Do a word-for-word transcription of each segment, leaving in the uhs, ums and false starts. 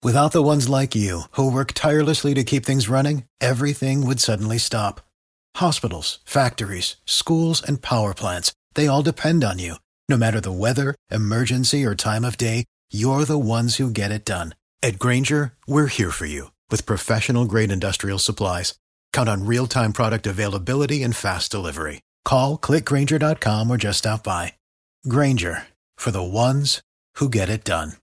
Without the ones like you, who work tirelessly to keep things running, everything would suddenly stop. Hospitals, factories, schools, and power plants, they all depend on you. No matter the weather, emergency, or time of day, you're the ones who get it done. At Grainger, we're here for you with professional-grade industrial supplies. Count on real-time product availability and fast delivery. Call, click Grainger dot com, or just stop by. Grainger, for the ones who get it done.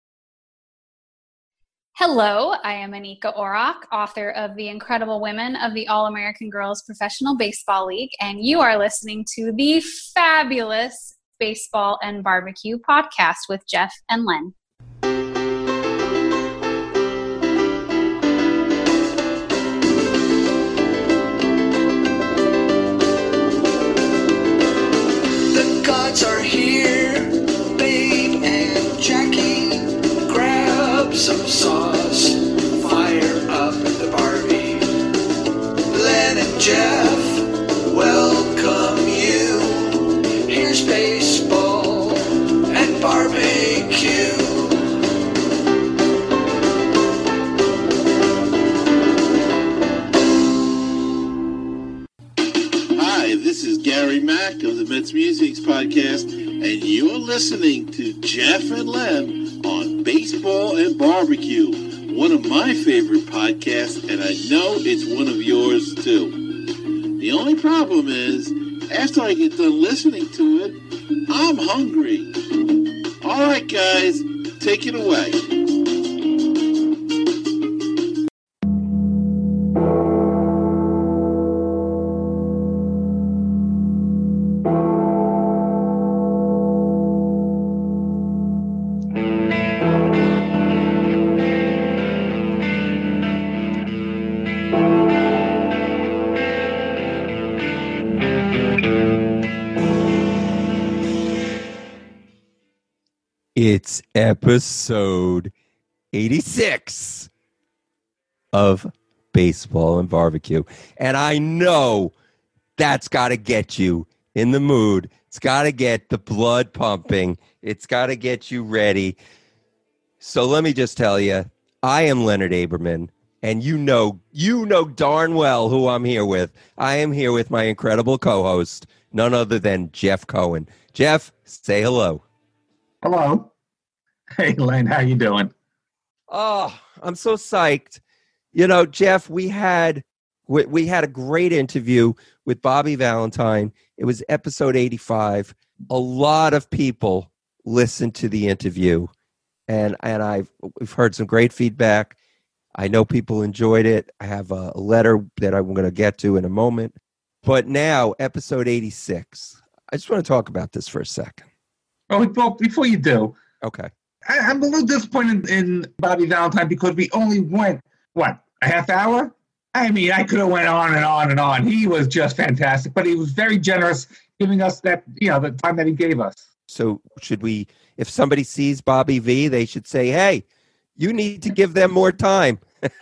Hello, I am Anika Orrock, author of The Incredible Women of the All-American Girls Professional Baseball League, and you are listening to the fabulous Baseball and Barbecue podcast with Jeff and Len. The gods are here, Babe and Jackie. Grab some sauce, fire up the Barbie. Len and Jeff welcome you. Here's baseball and barbecue. Hi, this is Gary Mack of the Mets Musics Podcast, and you're listening to Jeff and Len on Baseball and Barbecue, one of my favorite podcasts, and I know it's one of yours too. The only problem is, after I get done listening to it, I'm hungry. All right, guys, take it away. It's episode eighty-six of Baseball and Barbecue. And I know that's got to get you in the mood. It's got to get the blood pumping. It's got to get you ready. So let me just tell you, I am Leonard Aberman, and you know, you know darn well who I'm here with. I am here with my incredible co-host, none other than Jeff Cohen. Jeff, say hello. Hello. Hey, Len, how you doing? Oh, I'm so psyched. You know, Jeff, we had we, we had a great interview with Bobby Valentine. It was episode eighty-five. A lot of people listened to the interview, and and I've we've heard some great feedback. I know people enjoyed it. I have a, a letter that I'm going to get to in a moment. But now, episode eighty-six. I just want to talk about this for a second. Oh, well, before you do, Okay. I, I'm a little disappointed in Bobby Valentine because we only went, what, a half hour? I mean, I could have went on and on and on. He was just fantastic, but he was very generous giving us that, you know, the time that he gave us. So should we, if somebody sees Bobby V, they should say, hey, you need to give them more time.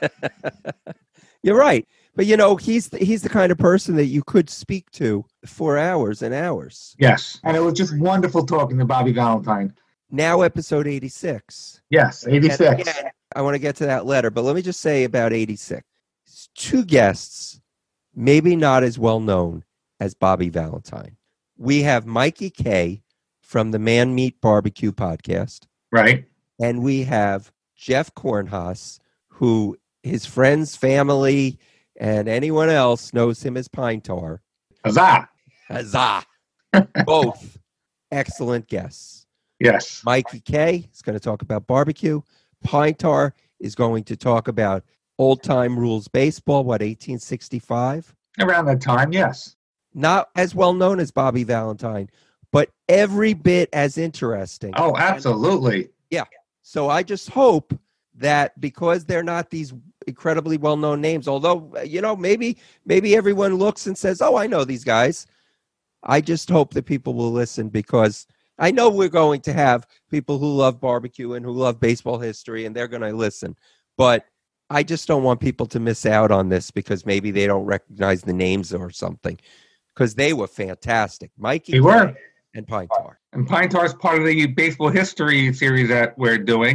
You're right. But, you know, he's the, he's the kind of person that you could speak to for hours and hours. Yes. And it was just wonderful talking to Bobby Valentine. Now episode eighty-six. Yes, eighty-six. Again, I want to get to that letter, but let me just say about eighty-six. Two guests, maybe not as well known as Bobby Valentine. We have Mikey K from the Man Meat Barbecue podcast. Right. And we have Jeff Kornhaus, who his friends, family, and anyone else knows him as Pine Tar. Huzzah. Huzzah. Both excellent guests. Yes. Mikey K is going to talk about barbecue. Pine Tar is going to talk about old-time rules baseball, what, eighteen sixty-five? Around that time, yes. Not as well known as Bobby Valentine, but every bit as interesting. Oh, absolutely. And, yeah. So I just hope that because they're not these incredibly well-known names, although, you know, maybe maybe everyone looks and says, oh, I know these guys. I just hope that people will listen because I know we're going to have people who love barbecue and who love baseball history, and they're going to listen. But I just don't want people to miss out on this because maybe they don't recognize the names or something, because they were fantastic. Mikey They were. and Pine Tar. And Pine Tar is part of the baseball history series that we're doing.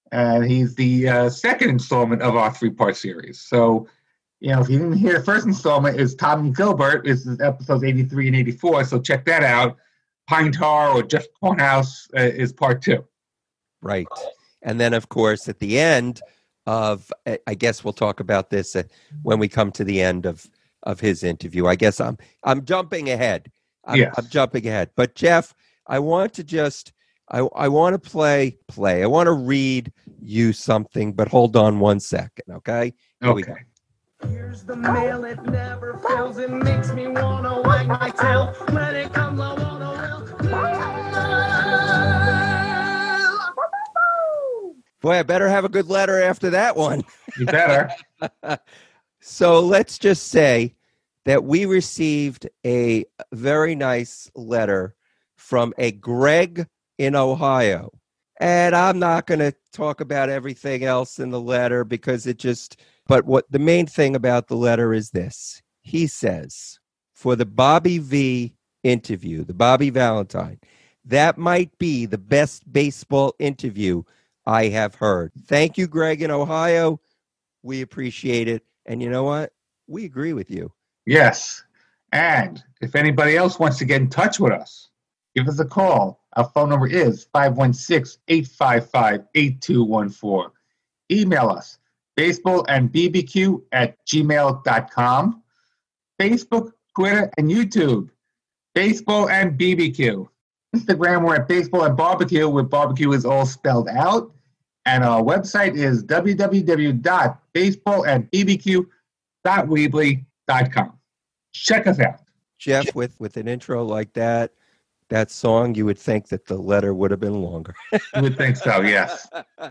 And he's the uh, second installment of our three-part series. So, you know, if you didn't hear the first installment, is Tom Gilbert. This is episodes eighty-three and eighty-four. So check that out. Pine Tar or Jeff Cornhouse uh, is part two. Right. And then, of course, at the end of, I guess we'll talk about this when we come to the end of, of his interview. I guess I'm I'm jumping ahead. I'm, yes. I'm jumping ahead. But, Jeff, I want to just, I, I want to play, play. I want to read you something, but hold on one second, okay? Here we Okay. go. Here's the mail, it never fails. It makes me wanna wag my tail. When it comes, I wanna will. Boy, I better have a good letter after that one. You better. So let's just say that we received a very nice letter from a Greg in Ohio. And I'm not going to talk about everything else in the letter because it just, but what the main thing about the letter is this. He says, for the Bobby V interview, the Bobby Valentine, that might be the best baseball interview I have heard. Thank you, Greg in Ohio. We appreciate it. And you know what? We agree with you. Yes. And if anybody else wants to get in touch with us, give us a call. Our phone number is five one six, eight five five, eight two one four. Email us, baseballandbbq at gmail dot com. Facebook, Twitter, and YouTube, Baseball and B B Q. Instagram, we're at Baseball and Barbecue, where barbecue is all spelled out. And our website is w w w dot baseball and b b q dot weebly dot com. Check us out. Jeff, with, with an intro like that, that song, you would think that the letter would have been longer. You would think so, yes.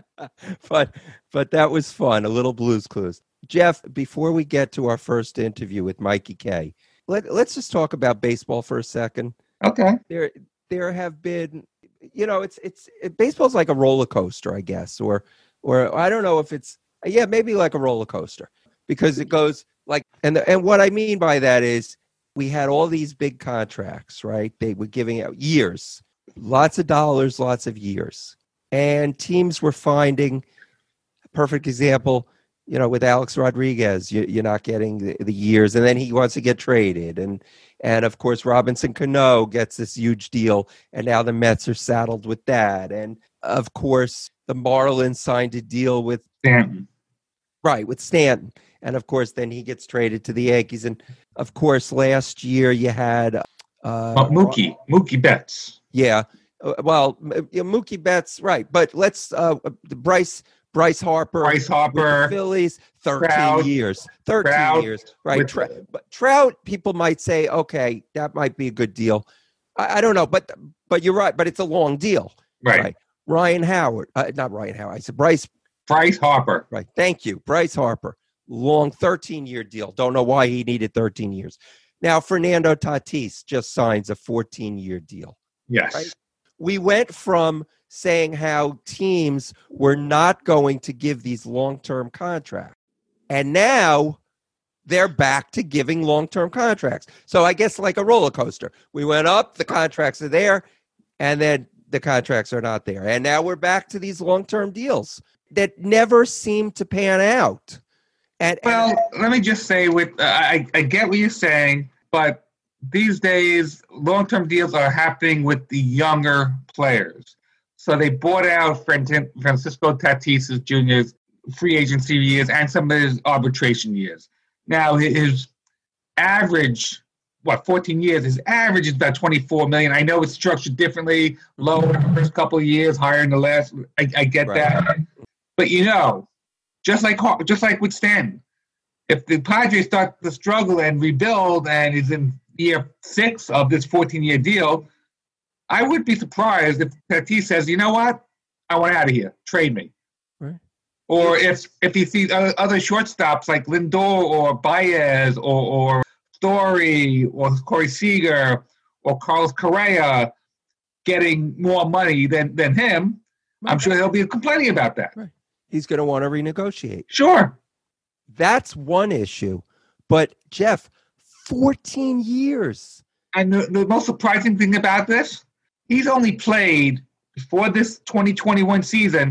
but but that was fun, a little Blues Clues. Jeff, before we get to our first interview with Mikey K, let, let's just talk about baseball for a second. Okay. There there have been, you know, it's it's it, baseball's like a roller coaster, I guess, or or I don't know if it's, yeah, maybe like a roller coaster, because it goes like, and the, and what I mean by that is we had all these big contracts, right? They were giving out years, lots of dollars, lots of years, and teams were finding a perfect example. You know, with Alex Rodriguez, you, you're not getting the, the years, and then he wants to get traded, and and of course Robinson Cano gets this huge deal, and now the Mets are saddled with that, and of course the Marlins signed a deal with Stanton, right, with Stanton, and of course then he gets traded to the Yankees, and of course last year you had uh, oh, Mookie, Mookie Betts, yeah, uh, well Mookie Betts, right, but let's uh, Bryce. Bryce Harper, Bryce Harper, with the Phillies, thirteen Trout, years, thirteen Trout, years, right? with, Tra- but Trout, people might say, okay, that might be a good deal. I, I don't know, but but you're right. But it's a long deal, right? right? Ryan Howard, uh, not Ryan Howard. I said Bryce. Bryce Harper, right? Thank you, Bryce Harper. Long thirteen-year deal. Don't know why he needed thirteen years. Now Fernando Tatis just signs a fourteen-year deal. Yes, right? We went from saying how teams were not going to give these long-term contracts. And now they're back to giving long-term contracts. So I guess like a roller coaster. We went up, the contracts are there, and then the contracts are not there. And now we're back to these long-term deals that never seem to pan out. And well, and, let me just say, with uh, I, I get what you're saying, but these days long-term deals are happening with the younger players. So they bought out Francisco Tatis Junior's free agency years and some of his arbitration years. Now his average, what, fourteen years, his average is about twenty-four million dollars. I know it's structured differently, lower in the first couple of years, higher in the last. I, I get right. that. But, you know, just like just like with Stanton, if the Padres start to struggle and rebuild and is in year six of this fourteen-year deal, I would be surprised if Tatis says, you know what, I want out of here, trade me. Right. Or if if he sees other, other shortstops like Lindor or Baez or, or Story or Corey Seager or Carlos Correa getting more money than, than him, right. I'm sure he'll be complaining about that. Right. He's going to want to renegotiate. Sure. That's one issue. But, Jeff, fourteen years. And the, the most surprising thing about this, he's only played, before this twenty twenty-one season,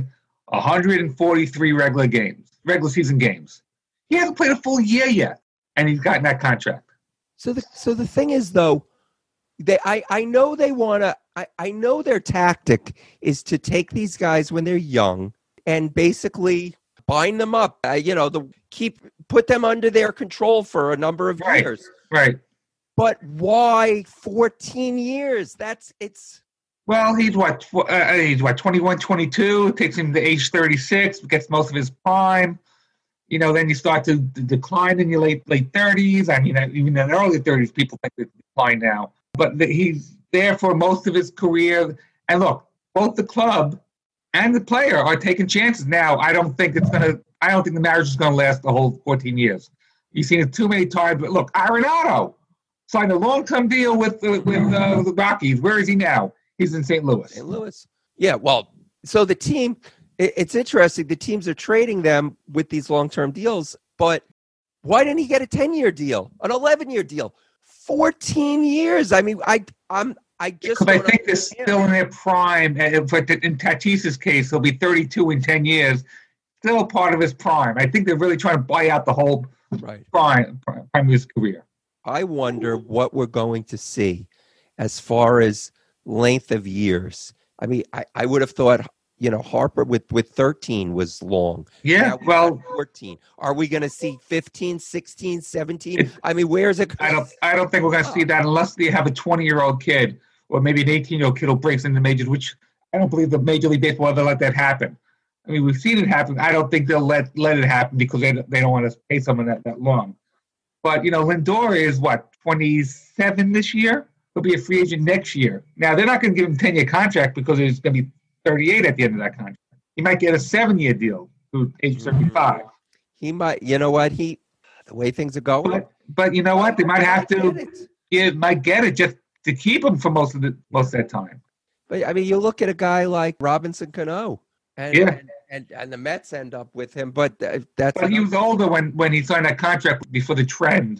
one hundred forty-three regular games, regular season games. He hasn't played a full year yet, and he's gotten that contract. So the so the thing is, though, they I, I know they want to. I, I know their tactic is to take these guys when they're young and basically bind them up. Uh, you know, the keep put them under their control for a number of Right. years. Right. But why fourteen years? That's it's. Well, he's what, tw- uh, he's what, twenty-one, twenty-two, takes him to age thirty-six, gets most of his prime. You know, then you start to d- decline in your late late thirties. I mean, even in the early thirties, people think they decline now. But the, he's there for most of his career. And look, both the club and the player are taking chances. Now, I don't think it's going to, I don't think the marriage is going to last the whole fourteen years. You've seen it too many times. But look, Arenado signed a long-term deal with, uh, with uh, the Rockies. Where is he now? He's in Saint Louis. Saint Louis. Yeah, well, so the team, it, it's interesting. The teams are trading them with these long-term deals, but why didn't he get a ten-year deal, an eleven-year deal, fourteen years? I mean, I, I'm, I just Because I don't think they're understand. still in their prime. And But in Tatis's case, he'll be thirty-two in ten years. Still a part of his prime. I think they're really trying to buy out the whole Right. prime, prime of his career. I wonder what we're going to see as far as length of years. I mean, I, I would have thought, you know, Harper with, with thirteen was long. Yeah, Now we've well, got fourteen. Are we going to see fifteen, sixteen, seventeen? It- I mean, where's it? I don't. I don't think we're going to see that unless they have a twenty-year-old kid or maybe an eighteen-year-old kid who breaks into majors, which I don't believe the Major League Baseball ever let that happen. I mean, we've seen it happen. I don't think they'll let let it happen because they they don't want to pay someone that, that long. But you know, Lindor is what, twenty-seven this year. He'll be a free agent next year. Now they're not going to give him a ten-year contract because he's going to be thirty-eight at the end of that contract. He might get a seven-year deal to age thirty-five. He might, you know what? He, the way things are going. But but you know what? They might have Get to it. give might get it just to keep him for most of the most of that time. But I mean, you look at a guy like Robinson Cano, and Yeah. and, and, and the Mets end up with him. But uh, that's But he was older when, when he signed that contract before the trend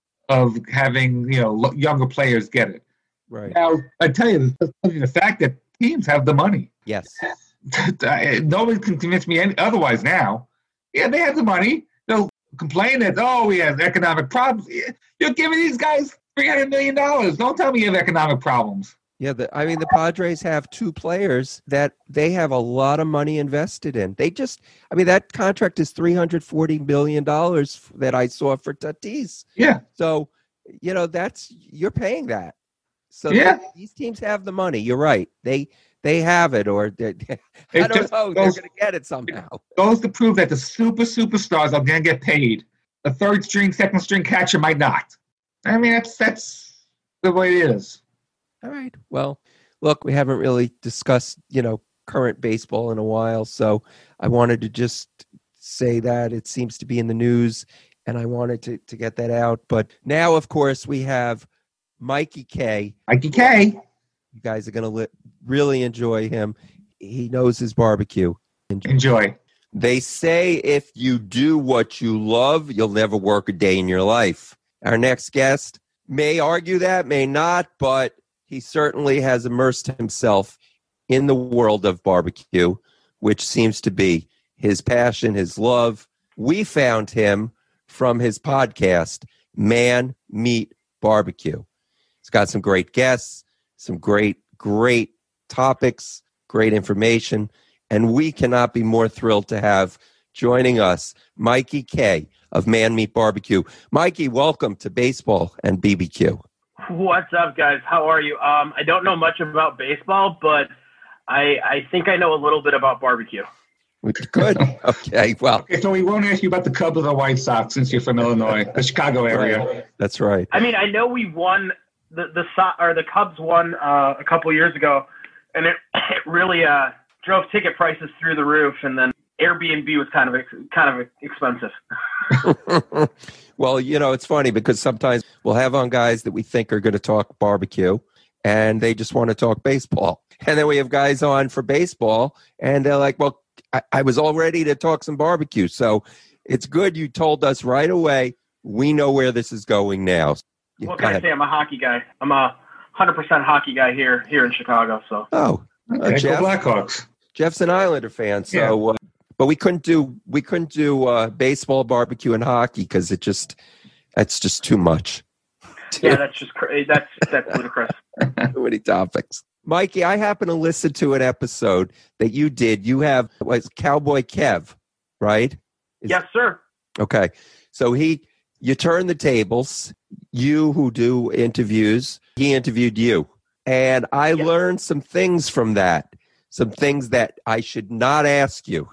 of having, you know, lo- younger players get it. right. Now, I tell you, the fact that teams have the money. Yes. Nobody can convince me any, otherwise now. Yeah, they have the money. They'll complain that, oh, we have economic problems. You're giving these guys three hundred million dollars. Don't tell me you have economic problems. Yeah, the, I mean, the Padres have two players that they have a lot of money invested in. They just, I mean, that contract is three hundred forty million dollars that I saw for Tatis. Yeah. So, you know, that's, you're paying that. So Yeah. they- these teams have the money. You're right. They they have it, or they, I It don't just know. They're goes- going to get it somehow. Goes to prove that the super superstars are going to get paid. The third string, second string catcher might not. I mean, that's that's the way it is. All right. Well, look, we haven't really discussed, you know, current baseball in a while, so I wanted to just say that it seems to be in the news, and I wanted to, to get that out. But now, of course, we have Mikey K. Mikey K. You guys are going to li- really enjoy him. He knows his barbecue. Enjoy. Enjoy. They say if you do what you love, you'll never work a day in your life. Our next guest may argue that, may not, but he certainly has immersed himself in the world of barbecue, which seems to be his passion, his love. We found him from his podcast, Man Meat Barbecue. He's got some great guests, some great, great topics, great information, and we cannot be more thrilled to have joining us Mikey K of Man Meat Barbecue. Mikey, welcome to Baseball and B B Q. What's up, guys? How are you? Um, I don't know much about baseball, but I I think I know a little bit about barbecue. Good. Okay. Well, Okay, so we won't ask you about the Cubs or the White Sox since you're from Illinois, the Chicago area. that's right. I mean, I know we won the the So- or the Cubs won uh, a couple years ago, and it it really uh, drove ticket prices through the roof, and then Airbnb was kind of ex- kind of expensive. Well, you know, it's funny because sometimes we'll have on guys that we think are going to talk barbecue and they just want to talk baseball. And then we have guys on for baseball and they're like, well, I, I was all ready to talk some barbecue. So it's good you told us right away. We know where this is going now. You What can I kinda- say? I'm a hockey guy. I'm a one hundred percent hockey guy here here in Chicago. So Oh, Okay, Jeff? go Blackhawks. Jeff's an Islander fan, so uh, but we couldn't do we couldn't do uh, baseball, barbecue, and hockey because it just that's just too much. Yeah, that's just cra- that's that's ludicrous. Too many topics. Mikey, I happen to listen to an episode that you did. You have was Cowboy Kev, right? Is, Yes, sir. Okay, so he you turn the tables. You who do interviews, he interviewed you, and I Yes. learned some things from that. Some things that I should not ask you.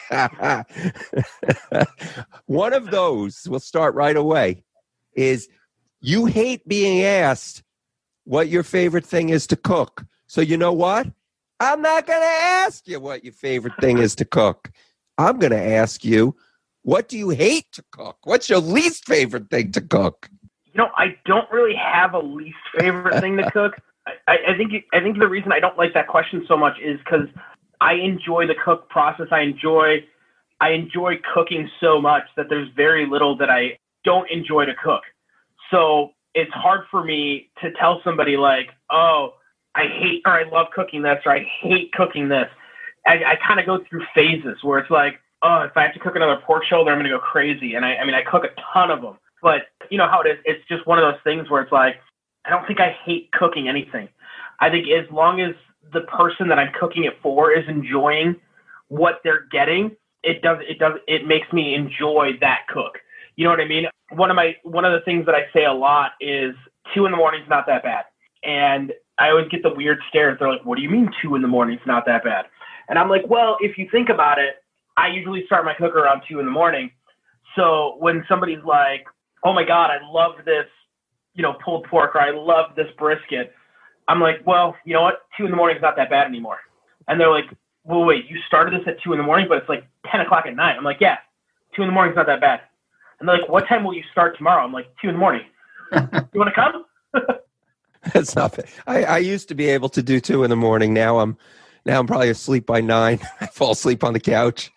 One of those, we'll start right away, is you hate being asked what your favorite thing is to cook. So you know what? I'm not going to ask you what your favorite thing is to cook. I'm going to ask you, what do you hate to cook? What's your least favorite thing to cook? You know, I don't really have a least favorite thing to cook. I, I think I think the reason I don't like that question so much is because I enjoy the cook process. I enjoy I enjoy cooking so much that there's very little that I don't enjoy to cook. So it's hard for me to tell somebody like, oh, I hate or I love cooking this or I hate cooking this. I, I kind of go through phases where it's like, oh, if I have to cook another pork shoulder, I'm going to go crazy. And I, I mean, I cook a ton of them. But you know how it is. It's just one of those things where it's like, I don't think I hate cooking anything. I think as long as the person that I'm cooking it for is enjoying what they're getting, it does it does it makes me enjoy that cook. You know what I mean? One of my one of the things that I say a lot is two in the morning is not that bad. And I always get the weird stares. They're like, what do you mean two in the morning is not that bad? And I'm like, well, if you think about it, I usually start my cooker around two in the morning. So when somebody's like, oh my God, I love this, you know, pulled pork, or I love this brisket, I'm like, well, you know what? Two in the morning is not that bad anymore. And they're like, well, wait, you started this at two in the morning, but it's like ten o'clock at night. I'm like, yeah, two in the morning is not that bad. And they're like, what time will you start tomorrow? I'm like, two in the morning. You want to come? That's not bad. I, I used to be able to do two in the morning. Now I'm now I'm probably asleep by nine. I fall asleep on the couch.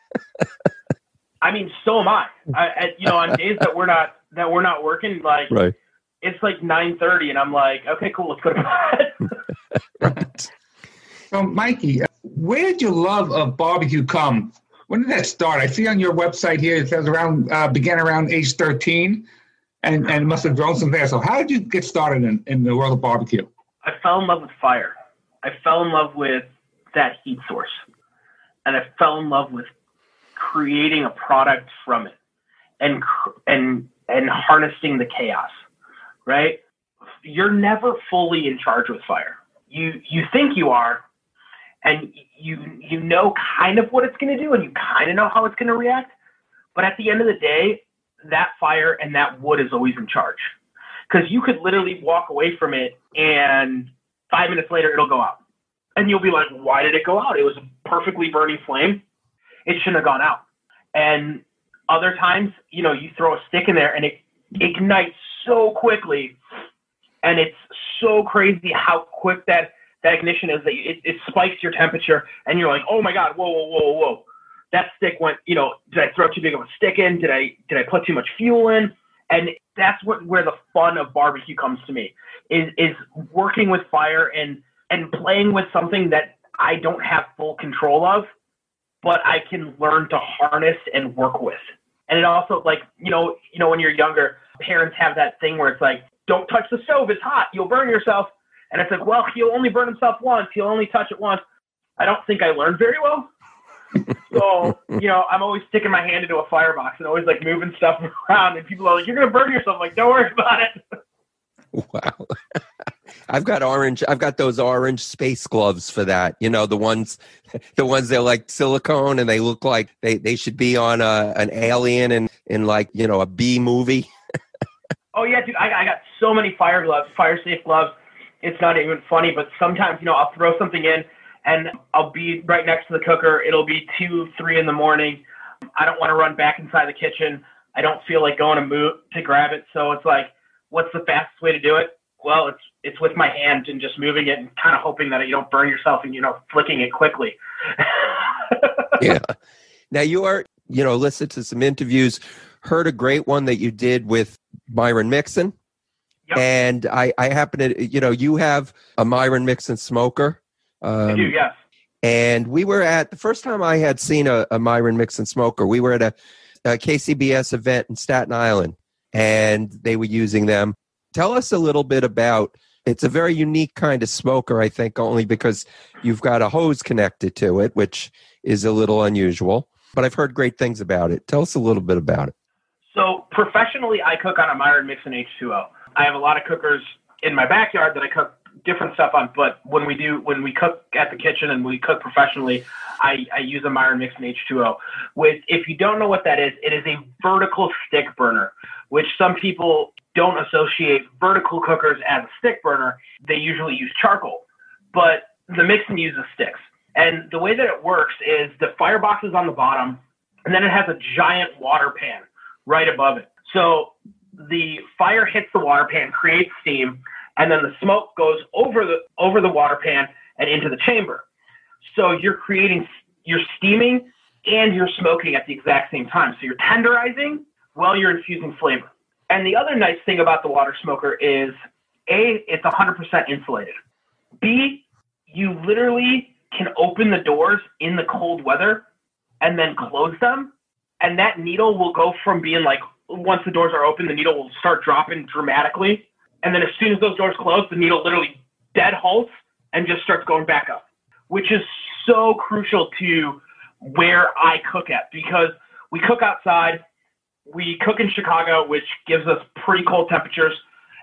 I mean, so am I. I, I you know, on days that we're not that we're not working, like Right. it's like nine thirty, and I'm like, okay, cool, let's go to bed. Right. So, Mikey, where did your love of barbecue come? When did that start? I see on your website here it says around uh, began around age thirteen, and and must have grown from there. So, how did you get started in, in the world of barbecue? I fell in love with fire. I fell in love with that heat source, and I fell in love with creating a product from it, and and and harnessing the chaos. Right? You're never fully in charge with fire. You you think you are, and you you know kind of what it's going to do, and you kind of know how it's going to react. But at the end of the day, that fire and that wood is always in charge, because you could literally walk away from it, and five minutes later it'll go out, and you'll be like, "Why did it go out? It was a perfectly burning flame. It shouldn't have gone out." And other times, you know, you throw a stick in there, and it ignites so quickly, and it's so crazy how quick that, that ignition is that it, it spikes your temperature, and you're like, oh my God, whoa, whoa, whoa, whoa. That stick went, you know, did I throw too big of a stick in? Did I did I put too much fuel in? And that's what where the fun of barbecue comes to me, is is working with fire and and playing with something that I don't have full control of, but I can learn to harness and work with. And it also, like, you know, you know, when you're younger, parents have that thing where it's like, don't touch the stove, it's hot, you'll burn yourself. And it's like, well, he'll only burn himself once, he'll only touch it once. I don't think I learned very well. So, you know, I'm always sticking my hand into a firebox and always like moving stuff around, and people are like, you're going to burn yourself. I'm like, don't worry about it. Wow. I've got orange. I've got those orange space gloves for that. You know, the ones, the ones that are like silicone and they look like they, they should be on a, an alien and in like, you know, a B movie. Oh yeah, dude, I, I got so many fire gloves, fire safe gloves. It's not even funny, but sometimes, you know, I'll throw something in and I'll be right next to the cooker. It'll be two, three in the morning. I don't want to run back inside the kitchen. I don't feel like going to move to grab it. So it's like, what's the fastest way to do it? Well, it's it's with my hand and just moving it and kind of hoping that you don't burn yourself and, you know, flicking it quickly. Yeah. Now you are, you know, listened to some interviews, heard a great one that you did with Myron Mixon. Yep. And I, I happen to, you know, you have a Myron Mixon smoker. Um, I do, yes. And we were at, the first time I had seen a, a Myron Mixon smoker, we were at a, a K C B S event in Staten Island, and they were using them. Tell us a little bit about, it's a very unique kind of smoker, I think, only because you've got a hose connected to it, which is a little unusual. But I've heard great things about it. Tell us a little bit about it. So professionally, I cook on a Myron Mixon H two O. I have a lot of cookers in my backyard that I cook different stuff on, but when we do, when we cook at the kitchen and we cook professionally, I, I use a Myron Mixon H two O. With, if you don't know what that is, it is a vertical stick burner, which some people don't associate vertical cookers as a stick burner. They usually use charcoal, but the Mixon uses sticks. And the way that it works is the firebox is on the bottom, and then it has a giant water pan right above it. So the fire hits the water pan, creates steam, and then the smoke goes over the over the water pan and into the chamber. So you're creating, you're steaming and you're smoking at the exact same time. So you're tenderizing while you're infusing flavor. And the other nice thing about the water smoker is, A, it's one hundred percent insulated. B, you literally can open the doors in the cold weather and then close them. And that needle will go from being like, once the doors are open, the needle will start dropping dramatically. And then as soon as those doors close, the needle literally dead halts and just starts going back up, which is so crucial to where I cook at, because we cook outside, we cook in Chicago, which gives us pretty cold temperatures.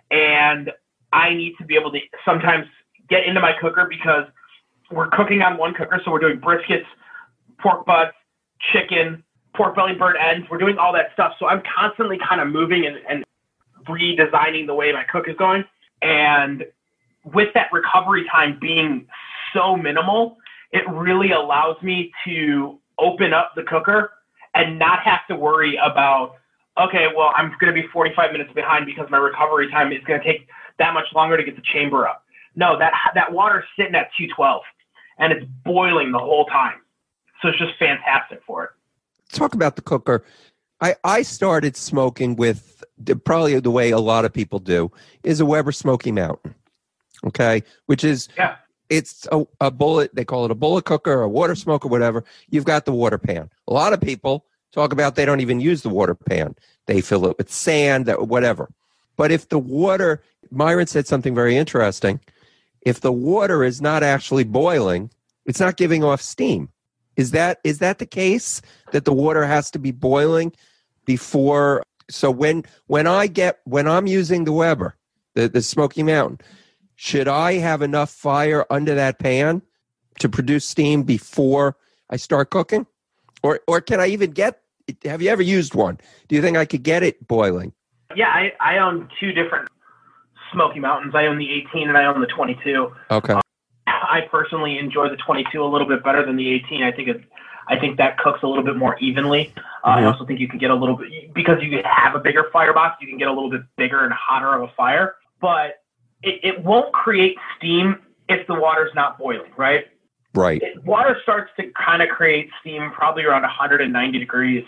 And I need to be able to sometimes get into my cooker because we're cooking on one cooker. So we're doing briskets, pork butts, chicken, pork belly, bird ends. We're doing all that stuff. So I'm constantly kind of moving and, and redesigning the way my cook is going. And with that recovery time being so minimal, it really allows me to open up the cooker and not have to worry about, okay, well, I'm going to be forty-five minutes behind because my recovery time is going to take that much longer to get the chamber up. No, that that water's sitting at two twelve and it's boiling the whole time. So it's just fantastic for it. Talk about the cooker. I, I started smoking with the, probably the way a lot of people do, is a Weber Smoky Mountain. Okay, which is yeah. It's a, a bullet. They call it a bullet cooker, a water smoker, whatever. You've got the water pan. A lot of people talk about they don't even use the water pan. They fill it with sand, whatever. But if the water, Myron said something very interesting. If the water is not actually boiling, it's not giving off steam. Is that is that the case, that the water has to be boiling before? So when when I get when I'm using the Weber, the, the Smoky Mountain, should I have enough fire under that pan to produce steam before I start cooking? Or or can I even get, have you ever used one? Do you think I could get it boiling? Yeah, I, I own two different Smoky Mountains. I own the eighteen and I own the twenty-two. Okay. Um, I personally enjoy the twenty-two a little bit better than the eighteen. I think it, I think that cooks a little bit more evenly. Uh, mm-hmm. I also think you can get a little bit, because you have a bigger firebox, you can get a little bit bigger and hotter of a fire. But it, it won't create steam if the water's not boiling, right? Right. It, water starts to kind of create steam probably around one hundred ninety degrees.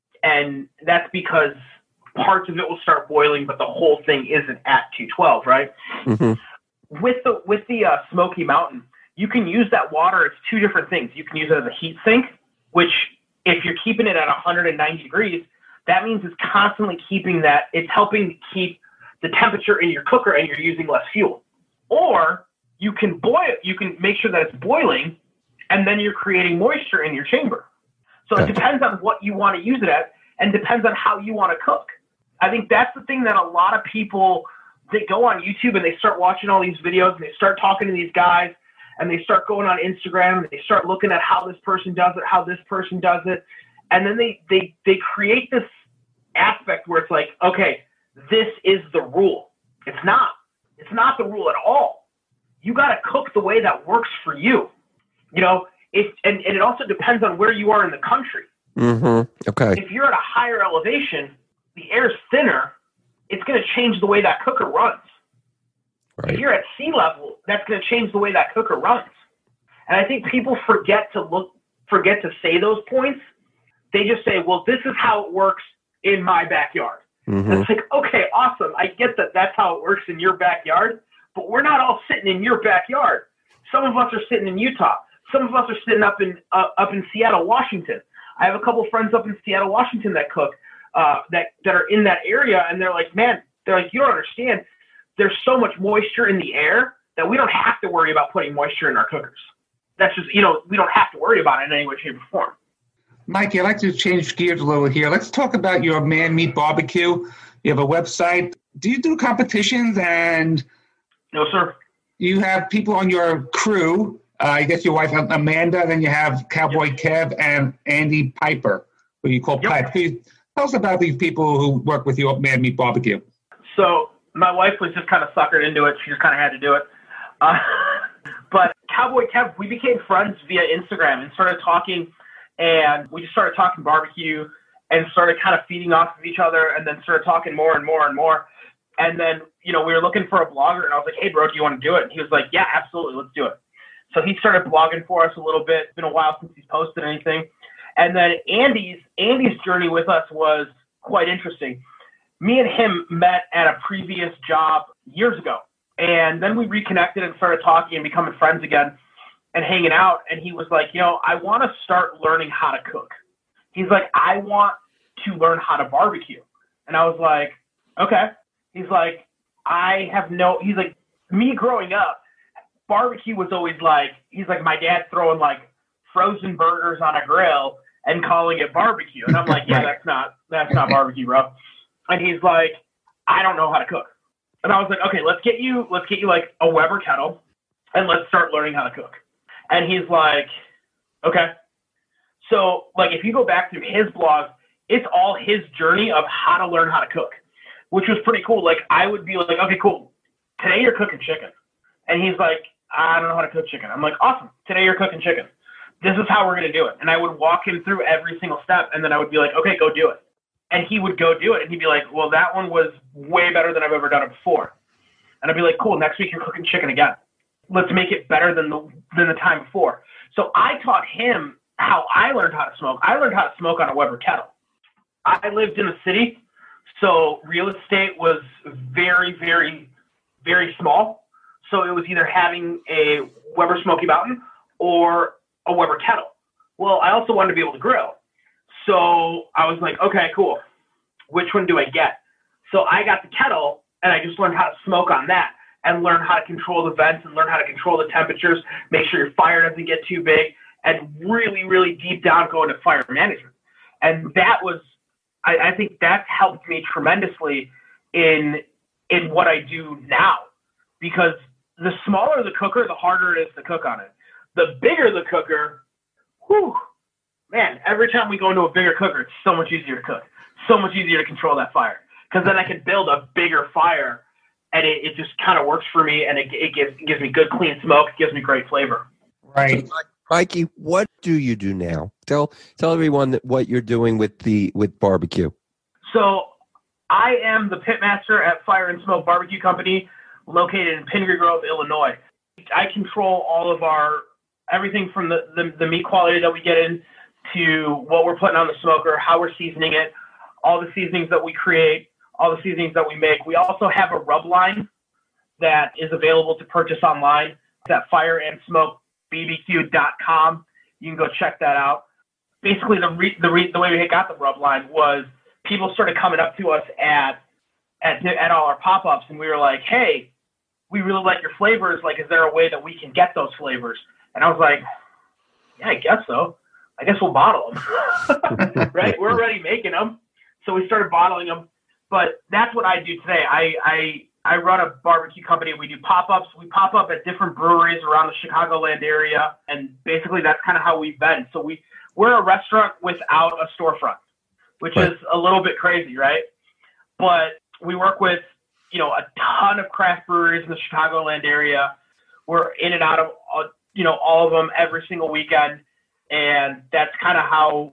And that's because parts of it will start boiling, but the whole thing isn't at two twelve, right? Mm-hmm. With the with the uh, Smoky Mountain, you can use that water. It's two different things. You can use it as a heat sink, which if you're keeping it at one hundred ninety degrees, that means it's constantly keeping that. It's helping to keep the temperature in your cooker, and you're using less fuel. Or you can boil. You can make sure that it's boiling, and then you're creating moisture in your chamber. So it depends on what you want to use it at, and depends on how you want to cook. I think that's the thing that a lot of people, they go on YouTube and they start watching all these videos and they start talking to these guys and they start going on Instagram and they start looking at how this person does it, how this person does it. And then they, they, they create this aspect where it's like, okay, this is the rule. It's not. It's not the rule at all. You got to cook the way that works for you. You know, if, and, and it also depends on where you are in the country. Mm-hmm. Okay. If you're at a higher elevation, the air's thinner, it's going to change the way that cooker runs. Right. If you're at sea level, that's going to change the way that cooker runs. And I think people forget to look, forget to say those points. They just say, well, this is how it works in my backyard. Mm-hmm. And it's like, okay, awesome. I get that that's how it works in your backyard, but we're not all sitting in your backyard. Some of us are sitting in Utah. some of us are sitting up in uh, up in Seattle, Washington. I have a couple friends up in Seattle, Washington that cook, uh, that, that are in that area, and they're like, man, they're like, you don't understand. There's so much moisture in the air that we don't have to worry about putting moisture in our cookers. That's just, you know, we don't have to worry about it in any way, shape, or form. Mikey, I'd like to change gears a little here. Let's talk about your Man Meat Barbecue. You have a website. Do you do competitions? And no, sir. You have people on your crew. Uh, I guess your wife, Amanda, then you have Cowboy yep. Kev and Andy Piper, who you call yep. Pipe. Please tell us about these people who work with you at Man Meat Barbecue. So my wife was just kind of suckered into it. She just kind of had to do it. Uh, but Cowboy Kev, we became friends via Instagram and started talking, and we just started talking barbecue and started kind of feeding off of each other, and then started talking more and more and more. And then, you know, we were looking for a blogger, and I was like, hey, bro, do you want to do it? And he was like, yeah, absolutely, let's do it. So he started blogging for us a little bit. It's been a while since he's posted anything. And then Andy's Andy's journey with us was quite interesting. Me and him met at a previous job years ago. And then we reconnected and started talking and becoming friends again and hanging out. And he was like, you know, I want to start learning how to cook. He's like, I want to learn how to barbecue. And I was like, okay. He's like, I have no, he's like, me growing up, barbecue was always like, he's like, my dad throwing like frozen burgers on a grill and calling it barbecue. And I'm like, yeah, that's not, that's not barbecue, bro. And he's like, I don't know how to cook. And I was like, okay, let's get you, let's get you like a Weber kettle and let's start learning how to cook. And he's like, okay. So like, if you go back through his blog, it's all his journey of how to learn how to cook, which was pretty cool. Like I would be like, okay, cool. Today you're cooking chicken. And he's like, I don't know how to cook chicken. I'm like, awesome. Today you're cooking chicken. This is how we're going to do it. And I would walk him through every single step. And then I would be like, okay, go do it. And he would go do it. And he'd be like, well, that one was way better than I've ever done it before. And I'd be like, cool, next week you're cooking chicken again. Let's make it better than the than the time before. So I taught him how I learned how to smoke. I learned how to smoke on a Weber kettle. I lived in a city, so real estate was very, very, very small. So it was either having a Weber Smoky Mountain or a Weber kettle. Well, I also wanted to be able to grill. So I was like, okay, cool. Which one do I get? So I got the kettle, and I just learned how to smoke on that and learn how to control the vents and learn how to control the temperatures, make sure your fire doesn't get too big, and really, really deep down go into fire management. And that was, I, I think that's helped me tremendously in in what I do now, because the smaller the cooker, the harder it is to cook on it. The bigger the cooker, whew, man, every time we go into a bigger cooker, it's so much easier to cook, so much easier to control that fire, because then I can build a bigger fire, and it, it just kind of works for me, and it, it, gives, it gives me good, clean smoke. It gives me great flavor. Right. Mikey, what do you do now? Tell tell everyone that what you're doing with the with barbecue. So I am the pitmaster at Fire and Smoke Barbecue Company, located in Pingree Grove, Illinois. I control all of our, everything from the, the, the meat quality that we get in to what we're putting on the smoker, how we're seasoning it, all the seasonings that we create, all the seasonings that we make. We also have a rub line that is available to purchase online. It's at fire and smoke b b q dot com. You can go check that out. Basically, the re, the, re, the way we got the rub line was people started coming up to us at at at all our pop-ups, and we were like, hey, we really like your flavors. Like, is there a way that we can get those flavors? And I was like, yeah, I guess so. I guess we'll bottle them. Right? We're already making them. So we started bottling them. But that's what I do today. I, I, I run a barbecue company. We do pop-ups. We pop up at different breweries around the Chicagoland area. And basically that's kind of how we've been. So we, we're a restaurant without a storefront, which right. is a little bit crazy, right? But we work with, you know, a ton of craft breweries in the Chicagoland area. We're in and out of, uh, you know, all of them every single weekend. And that's kind of how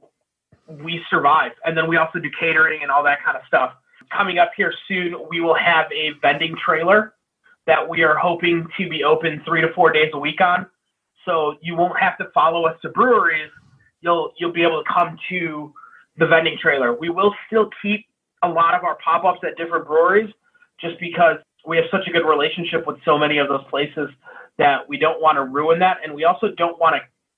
we survive. And then we also do catering and all that kind of stuff. Coming up here soon, we will have a vending trailer that we are hoping to be open three to four days a week on. So you won't have to follow us to breweries. You'll you'll be able to come to the vending trailer. We will still keep a lot of our pop-ups at different breweries just because we have such a good relationship with so many of those places that we don't want to ruin that. And we also don't want to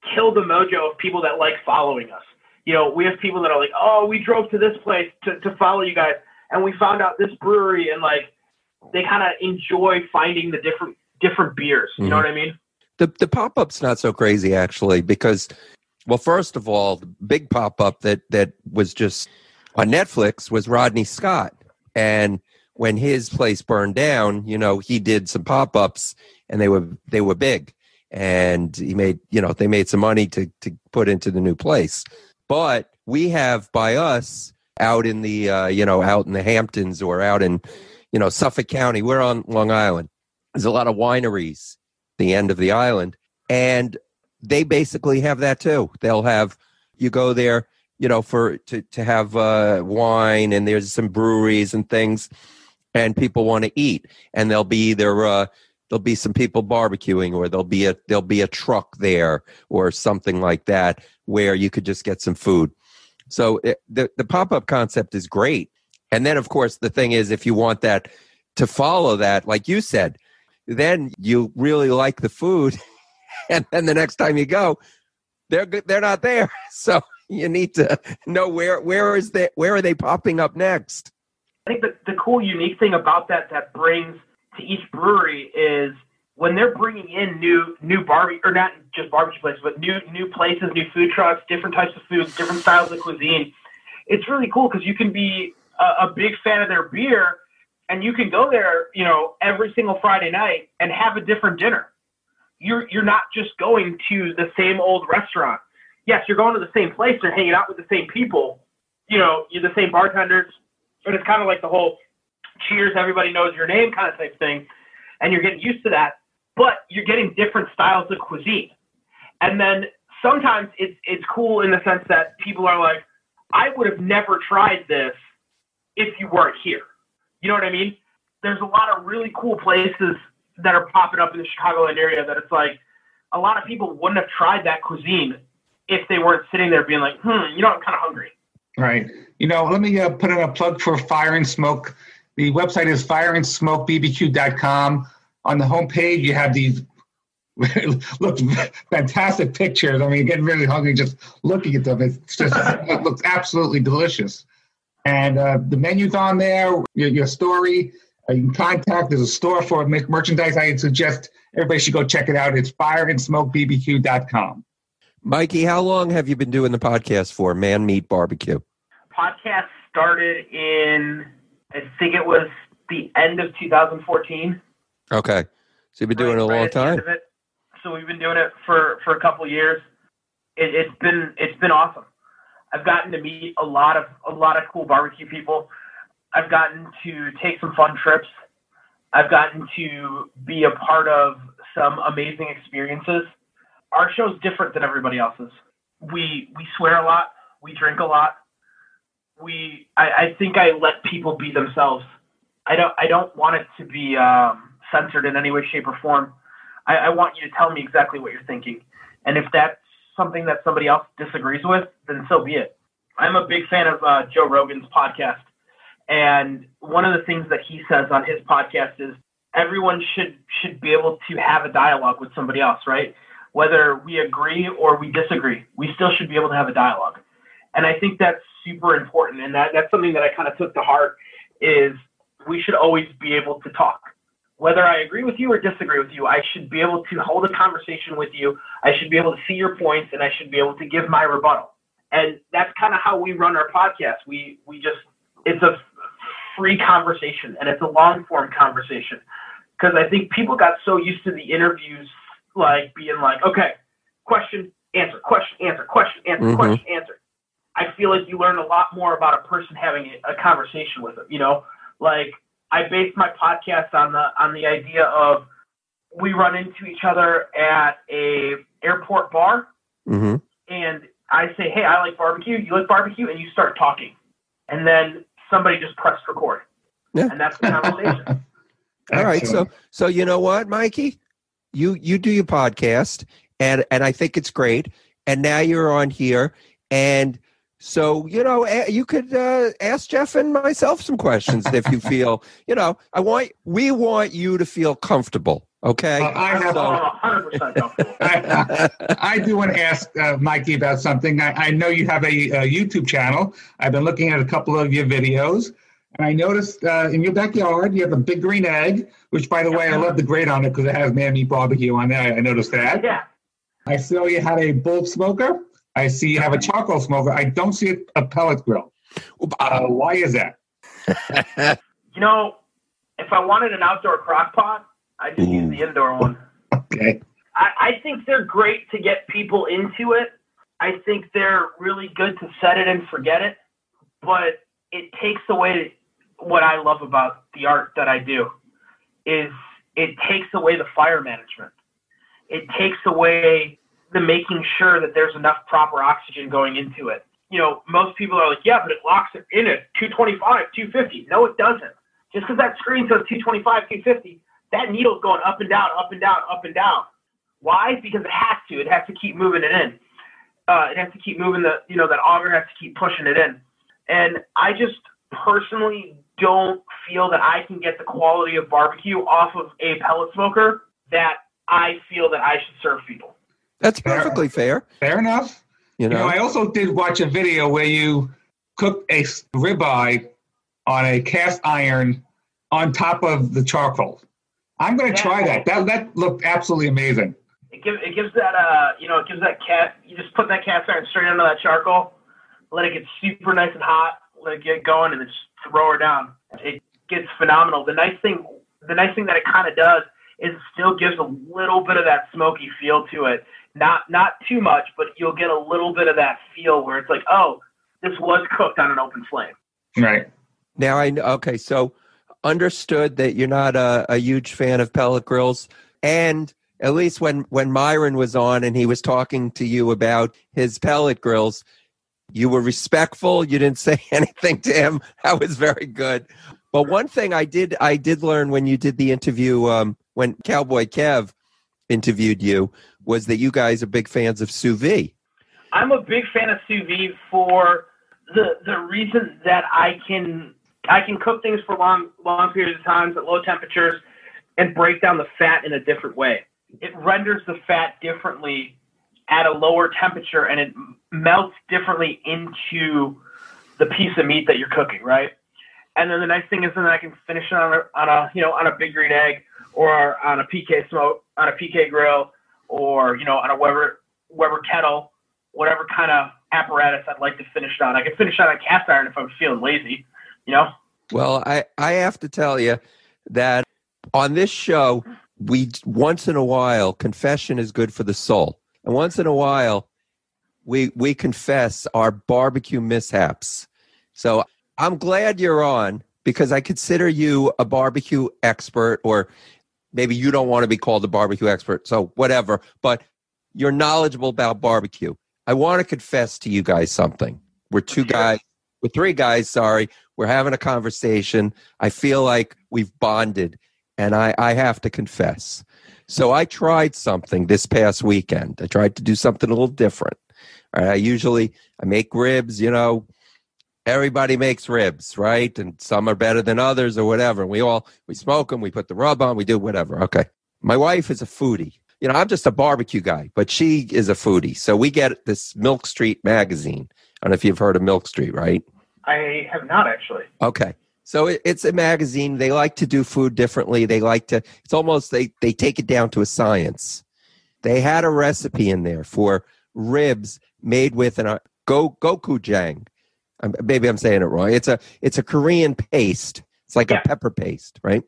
kill the mojo of people that like following us. You know, we have people that are like, oh, we drove to this place to, to follow you guys, and we found out this brewery, and like they kind of enjoy finding the different different beers. You mm-hmm. know what I mean? The the pop-up's not so crazy, actually, because, well, first of all, the big pop-up that, that was just on Netflix was Rodney Scott. And when his place burned down, you know, he did some pop-ups, and they were they were big. And he made, you know, they made some money to, to put into the new place. But we have by us out in the, uh, you know, out in the Hamptons or out in, you know, Suffolk County, we're on Long Island. There's a lot of wineries the end of the island, and they basically have that too. They'll have, you go there, you know, for to, to have uh, wine, and there's some breweries and things, and people want to eat, and there'll be either uh, there'll be some people barbecuing, or there'll be a there'll be a truck there or something like that where you could just get some food. So it, the the pop-up concept is great. And then, of course, the thing is, if you want that to follow that, like you said, then you really like the food, and then the next time you go, they're they're not there. So you need to know where where is they where are they popping up next. I think the the cool, unique thing about that that brings to each brewery is when they're bringing in new new barbecue, or not just barbecue places, but new new places, new food trucks, different types of foods, different styles of cuisine. It's really cool because you can be a, a big fan of their beer, and you can go there, you know, every single Friday night and have a different dinner. You're you're not just going to the same old restaurant. Yes, you're going to the same place. You're hanging out with the same people. You know, you're the same bartenders. But it's kind of like the whole cheers, everybody knows your name kind of type thing. And you're getting used to that. But you're getting different styles of cuisine. And then sometimes it's it's cool in the sense that people are like, I would have never tried this if you weren't here. You know what I mean? There's a lot of really cool places that are popping up in the Chicagoland area that it's like a lot of people wouldn't have tried that cuisine if they weren't sitting there being like, hmm, you know, I'm kind of hungry. Right. You know, let me uh, put in a plug for Fire and Smoke. The website is fire and smoke b b q dot com. On the homepage, you have these look fantastic pictures. I mean, you're getting really hungry just looking at them. It's just it looks absolutely delicious. And uh, the menu's on there, your, your story. Uh, you can contact. There's a store for merchandise. I suggest everybody should go check it out. It's fire and smoke b b q dot com. Mikey, how long have you been doing the podcast for, Man Meat Barbecue? Podcast started in, I think it was the end of two thousand fourteen. Okay. So you've been doing right, it a right long time? It. So we've been doing it for, for a couple of years. It, it's been it's been awesome. I've gotten to meet a lot of a lot of cool barbecue people. I've gotten to take some fun trips. I've gotten to be a part of some amazing experiences. Our show's different than everybody else's. We we swear a lot. We drink a lot. We I, I think I let people be themselves. I don't I don't want it to be um, censored in any way, shape, or form. I, I want you to tell me exactly what you're thinking. And if that's something that somebody else disagrees with, then so be it. I'm a big fan of uh, Joe Rogan's podcast. And one of the things that he says on his podcast is everyone should should be able to have a dialogue with somebody else, right? Whether we agree or we disagree, we still should be able to have a dialogue. And I think that's super important. And that, that's something that I kind of took to heart is we should always be able to talk. Whether I agree with you or disagree with you, I should be able to hold a conversation with you. I should be able to see your points, and I should be able to give my rebuttal. And that's kind of how we run our podcast. We we just, it's a free conversation, and it's a long-form conversation. Because I think people got so used to the interviews, like being like, okay, question, answer, question, answer, question, answer, mm-hmm. question, answer. I feel like you learn a lot more about a person having a conversation with them, you know? Like, I base my podcast on the on the idea of we run into each other at a airport bar, mm-hmm. and I say, hey, I like barbecue, you like barbecue, and you start talking. And then somebody just pressed record. Yeah. And that's the conversation. All right, so so you know what, Mikey? You you do your podcast, and, and I think it's great. And now you're on here, and so, you know, you could uh, ask Jeff and myself some questions if you feel, you know, I want, we want you to feel comfortable. Okay. Uh, I have. Oh, So- one hundred percent comfortable. I, I, I do want to ask uh, Mikey about something. I, I know you have a, a YouTube channel. I've been looking at a couple of your videos, and I noticed uh, in your backyard you have a big green egg, which, by the way, I love the grate on it because it has man meat barbecue on there. I noticed that. Yeah. I saw you had a bulb smoker. I see you have a charcoal smoker. I don't see a, a pellet grill. Uh, why is that? You know, if I wanted an outdoor crock pot, I'd just Ooh. use the indoor one. Okay. I, I think they're great to get people into it. I think they're really good to set it and forget it. But it takes away what I love about the art that I do is it takes away the fire management. It takes away the making sure that there's enough proper oxygen going into it. You know, most people are like, yeah, but it locks it in at two twenty-five, two fifty. No, it doesn't. Just because that screen says two twenty-five, two fifty, that needle's going up and down, up and down, up and down. Why? Because it has to. It has to keep moving it in. Uh, it has to keep moving the, you know, that auger has to keep pushing it in. And I just personally don't feel that I can get the quality of barbecue off of a pellet smoker that I feel that I should serve people. That's perfectly fair. Fair enough. You You know, know, I also did watch a video where you cooked a s- ribeye on a cast iron on top of the charcoal. I'm going to Yeah. try that. That that looked absolutely amazing. It gives it gives that uh you know it gives that cat you just put that cast iron straight under that charcoal, let it get super nice and hot, let it get going, and then just throw her down. It gets phenomenal. The nice thing the nice thing that it kind of does is it still gives a little bit of that smoky feel to it. Not not too much, but you'll get a little bit of that feel where it's like, oh, this was cooked on an open flame. Right. now I know. Okay, so understood that you're not a, a huge fan of pellet grills, and at least when when Myron was on and he was talking to you about his pellet grills, you were respectful. You didn't say anything to him. That was very good. But one thing I did I did learn when you did the interview, um, when Cowboy Kev interviewed you, was that you guys are big fans of sous vide. I'm a big fan of sous vide for the the reason that I can I can cook things for long long periods of times at low temperatures and break down the fat in a different way. It renders the fat differently at a lower temperature, and it melts differently into the piece of meat that you're cooking, right? And then the nice thing is then I can finish it on a on a you know on a big green egg or on a P K smoke on a P K grill or you know on a Weber Weber kettle, whatever kind of apparatus I'd like to finish it on. I could finish it on a cast iron if I was feeling lazy, you know. Well, I, I have to tell you that on this show, we once in a while, confession is good for the soul. And once in a while, we we confess our barbecue mishaps. So I'm glad you're on because I consider you a barbecue expert, or maybe you don't want to be called a barbecue expert, so whatever. But you're knowledgeable about barbecue. I want to confess to you guys something. We're two guys, we're three guys, sorry. We're having a conversation. I feel like we've bonded, and I, I have to confess. So I tried something this past weekend. I tried to do something a little different. All right, I usually, I make ribs, you know. Everybody makes ribs, right? And some are better than others or whatever. And we all, we smoke them, we put the rub on, we do whatever. Okay. My wife is a foodie. You know, I'm just a barbecue guy, but she is a foodie. So we get this Milk Street magazine. I don't know if you've heard of Milk Street, right? I have not actually. Okay. So it, it's a magazine. They like to do food differently. They like to, it's almost, they, they take it down to a science. They had a recipe in there for ribs made with an uh, go, gochujang. Um, maybe I'm saying it wrong. It's a, it's a Korean paste. It's like Yeah. a pepper paste, right?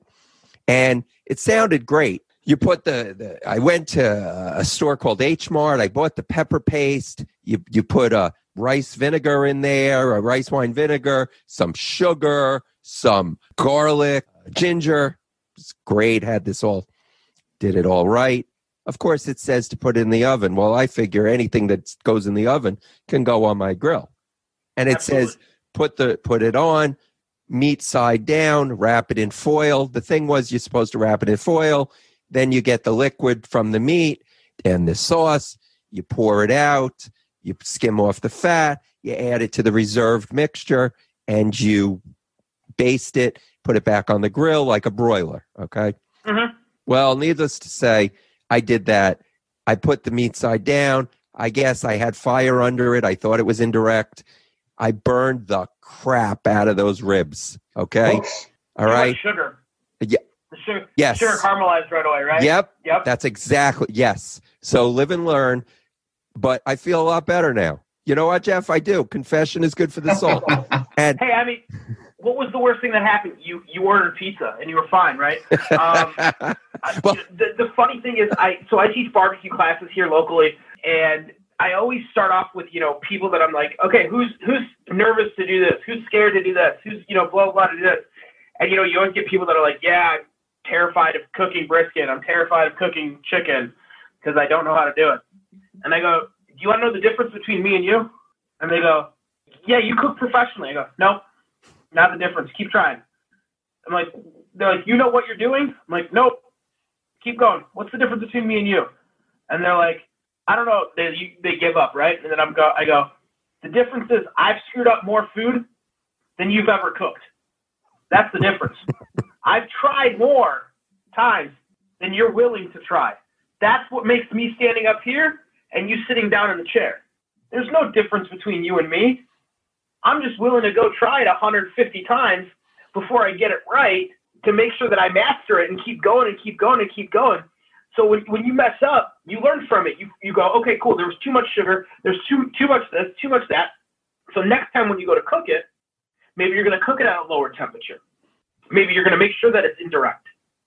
And it sounded great. You put the, the I went to a store called H Mart. I bought the pepper paste. You, you put a rice vinegar in there, a rice wine vinegar, some sugar, some garlic, ginger. It's great. Had this all, did it all right. Of course, it says to put it in the oven. Well, I figure anything that goes in the oven can go on my grill. And it Absolutely. says put the put it on, meat side down, wrap it in foil. The thing was you're supposed to wrap it in foil. Then you get the liquid from the meat and the sauce. You pour it out. You skim off the fat. You add it to the reserved mixture, and you baste it. Put it back on the grill like a broiler. Okay. Mm-hmm. Well, needless to say, I did that. I put the meat side down. I guess I had fire under it. I thought it was indirect. I burned the crap out of those ribs. Okay? Oops. All Too right? much sugar. Yeah. The sugar, Yes. sugar caramelized right away, right? Yep. Yep. That's exactly, yes. So live and learn. But I feel a lot better now. You know what, Jeff? I do. Confession is good for the soul. And Hey, I mean, what was the worst thing that happened? You you ordered pizza and you were fine, right? Um, well, the, the funny thing is, I so I teach barbecue classes here locally, and I always start off with, you know, people that I'm like, okay, who's who's nervous to do this? Who's scared to do this? Who's, you know, blah, blah, to do this? And, you know, you always get people that are like, yeah, I'm terrified of cooking brisket. I'm terrified of cooking chicken because I don't know how to do it. And I go, do you want to know the difference between me and you? And they go, yeah, you cook professionally. I go, nope, not the difference. Keep trying. I'm like, they're like, you know what you're doing? I'm like, nope. Keep going. What's the difference between me and you? And they're like, I don't know. They you, they give up, right? And then I'm go. I go. The difference is I've screwed up more food than you've ever cooked. That's the difference. I've tried more times than you're willing to try. That's what makes me standing up here and you sitting down in the chair. There's no difference between you and me. I'm just willing to go try it one hundred fifty times before I get it right to make sure that I master it and keep going and keep going and keep going. So when, when you mess up, you learn from it. You you go, okay, cool. There was too much sugar. There's too too much this, too much that. So next time when you go to cook it, maybe you're going to cook it at a lower temperature. Maybe you're going to make sure that it's indirect.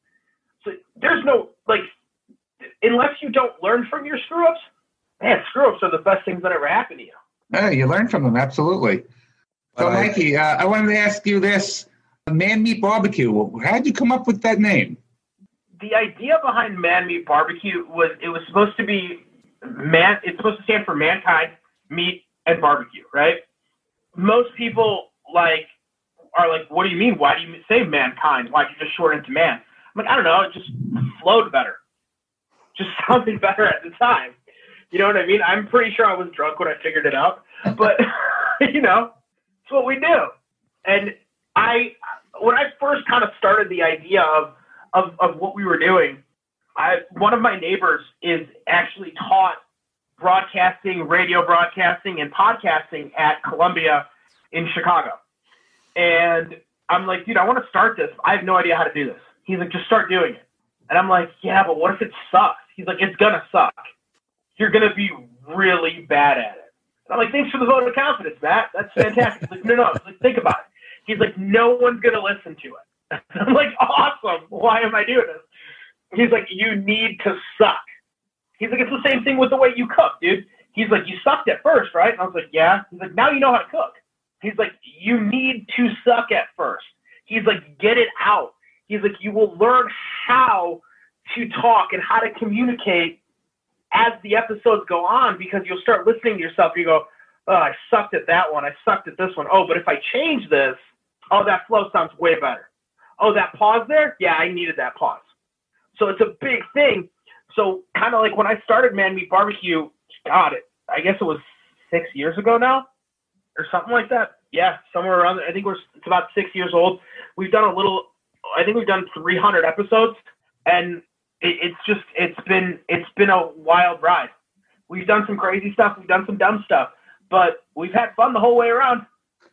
So there's no, like, unless you don't learn from your screw-ups, man, screw-ups are the best things that ever happened to you. Yeah, you learn from them, absolutely. So, But I- Mikey, uh, I wanted to ask you this. Man Meat Barbecue, how did you come up with that name? The idea behind Man Meat Barbecue was it was supposed to be man. It's supposed to stand for mankind, meat, and barbecue, right? Most people like are like, what do you mean? Why do you say mankind? Why'd you just shorten it to man? I'm like, I don't know. It just flowed better. Just sounded better at the time. You know what I mean? I'm pretty sure I was drunk when I figured it out, but you know, it's what we do. And I, when I first kind of started the idea of, of, of what we were doing, I, one of my neighbors is actually taught broadcasting, radio broadcasting, and podcasting at Columbia in Chicago. And I'm like, dude, I want to start this. I have no idea how to do this. He's like, just start doing it. And I'm like, yeah, but what if it sucks? He's like, it's going to suck. You're going to be really bad at it. And I'm like, thanks for the vote of confidence, Matt. That's fantastic. He's like, no, no. He's like, think about it. He's like, no one's going to listen to it. I'm like, awesome. Why am I doing this? He's like, you need to suck. He's like, it's the same thing with the way you cook, dude. He's like, you sucked at first, right? And I was like, yeah. He's like, now you know how to cook. He's like, you need to suck at first. He's like, get it out. He's like, you will learn how to talk and how to communicate as the episodes go on, because you'll start listening to yourself. You go, oh, I sucked at that one. I sucked at this one. Oh, but if I change this, oh, that flow sounds way better. Oh, that pause there? Yeah, I needed that pause. So it's a big thing. So kind of like when I started Man Meat Barbecue, God, it, I guess it was six years ago now or something like that. Yeah, somewhere around there. I think we're, it's about six years old. We've done a little, I think we've done three hundred episodes, and it, it's just, it's been, it's been a wild ride. We've done some crazy stuff. We've done some dumb stuff, but we've had fun the whole way around.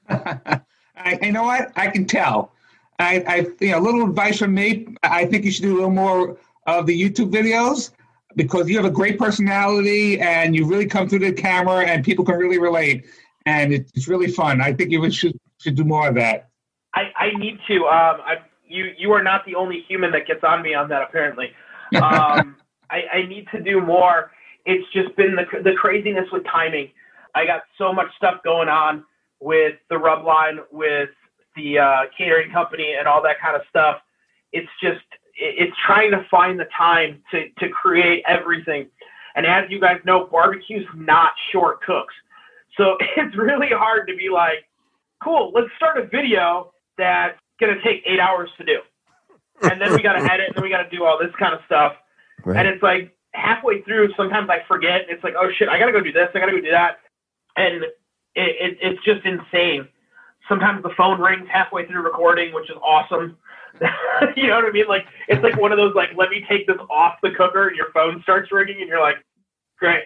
I, you know what? I can tell. I, I, you know, a little advice from me. I think you should do a little more of the YouTube videos, because you have a great personality and you really come through the camera and people can really relate. And it's really fun. I think you should should do more of that. I, I need to. Um, I, you you are not the only human that gets on me on that, apparently. Um, I, I need to do more. It's just been the the craziness with timing. I got so much stuff going on with the rub line, with the uh, catering company and all that kind of stuff. It's just, it's trying to find the time to, to create everything. And as you guys know, barbecue's not short cooks. So it's really hard to be like, cool, let's start a video that's going to take eight hours to do. And then we got to edit, and then we got to do all this kind of stuff. Right. And it's like halfway through, sometimes I forget. It's like, oh shit, I got to go do this. I got to go do that. And it, it, it's just insane. Sometimes the phone rings halfway through recording, which is awesome. You know what I mean? Like, it's like one of those, like, let me take this off the cooker and your phone starts ringing and you're like, great.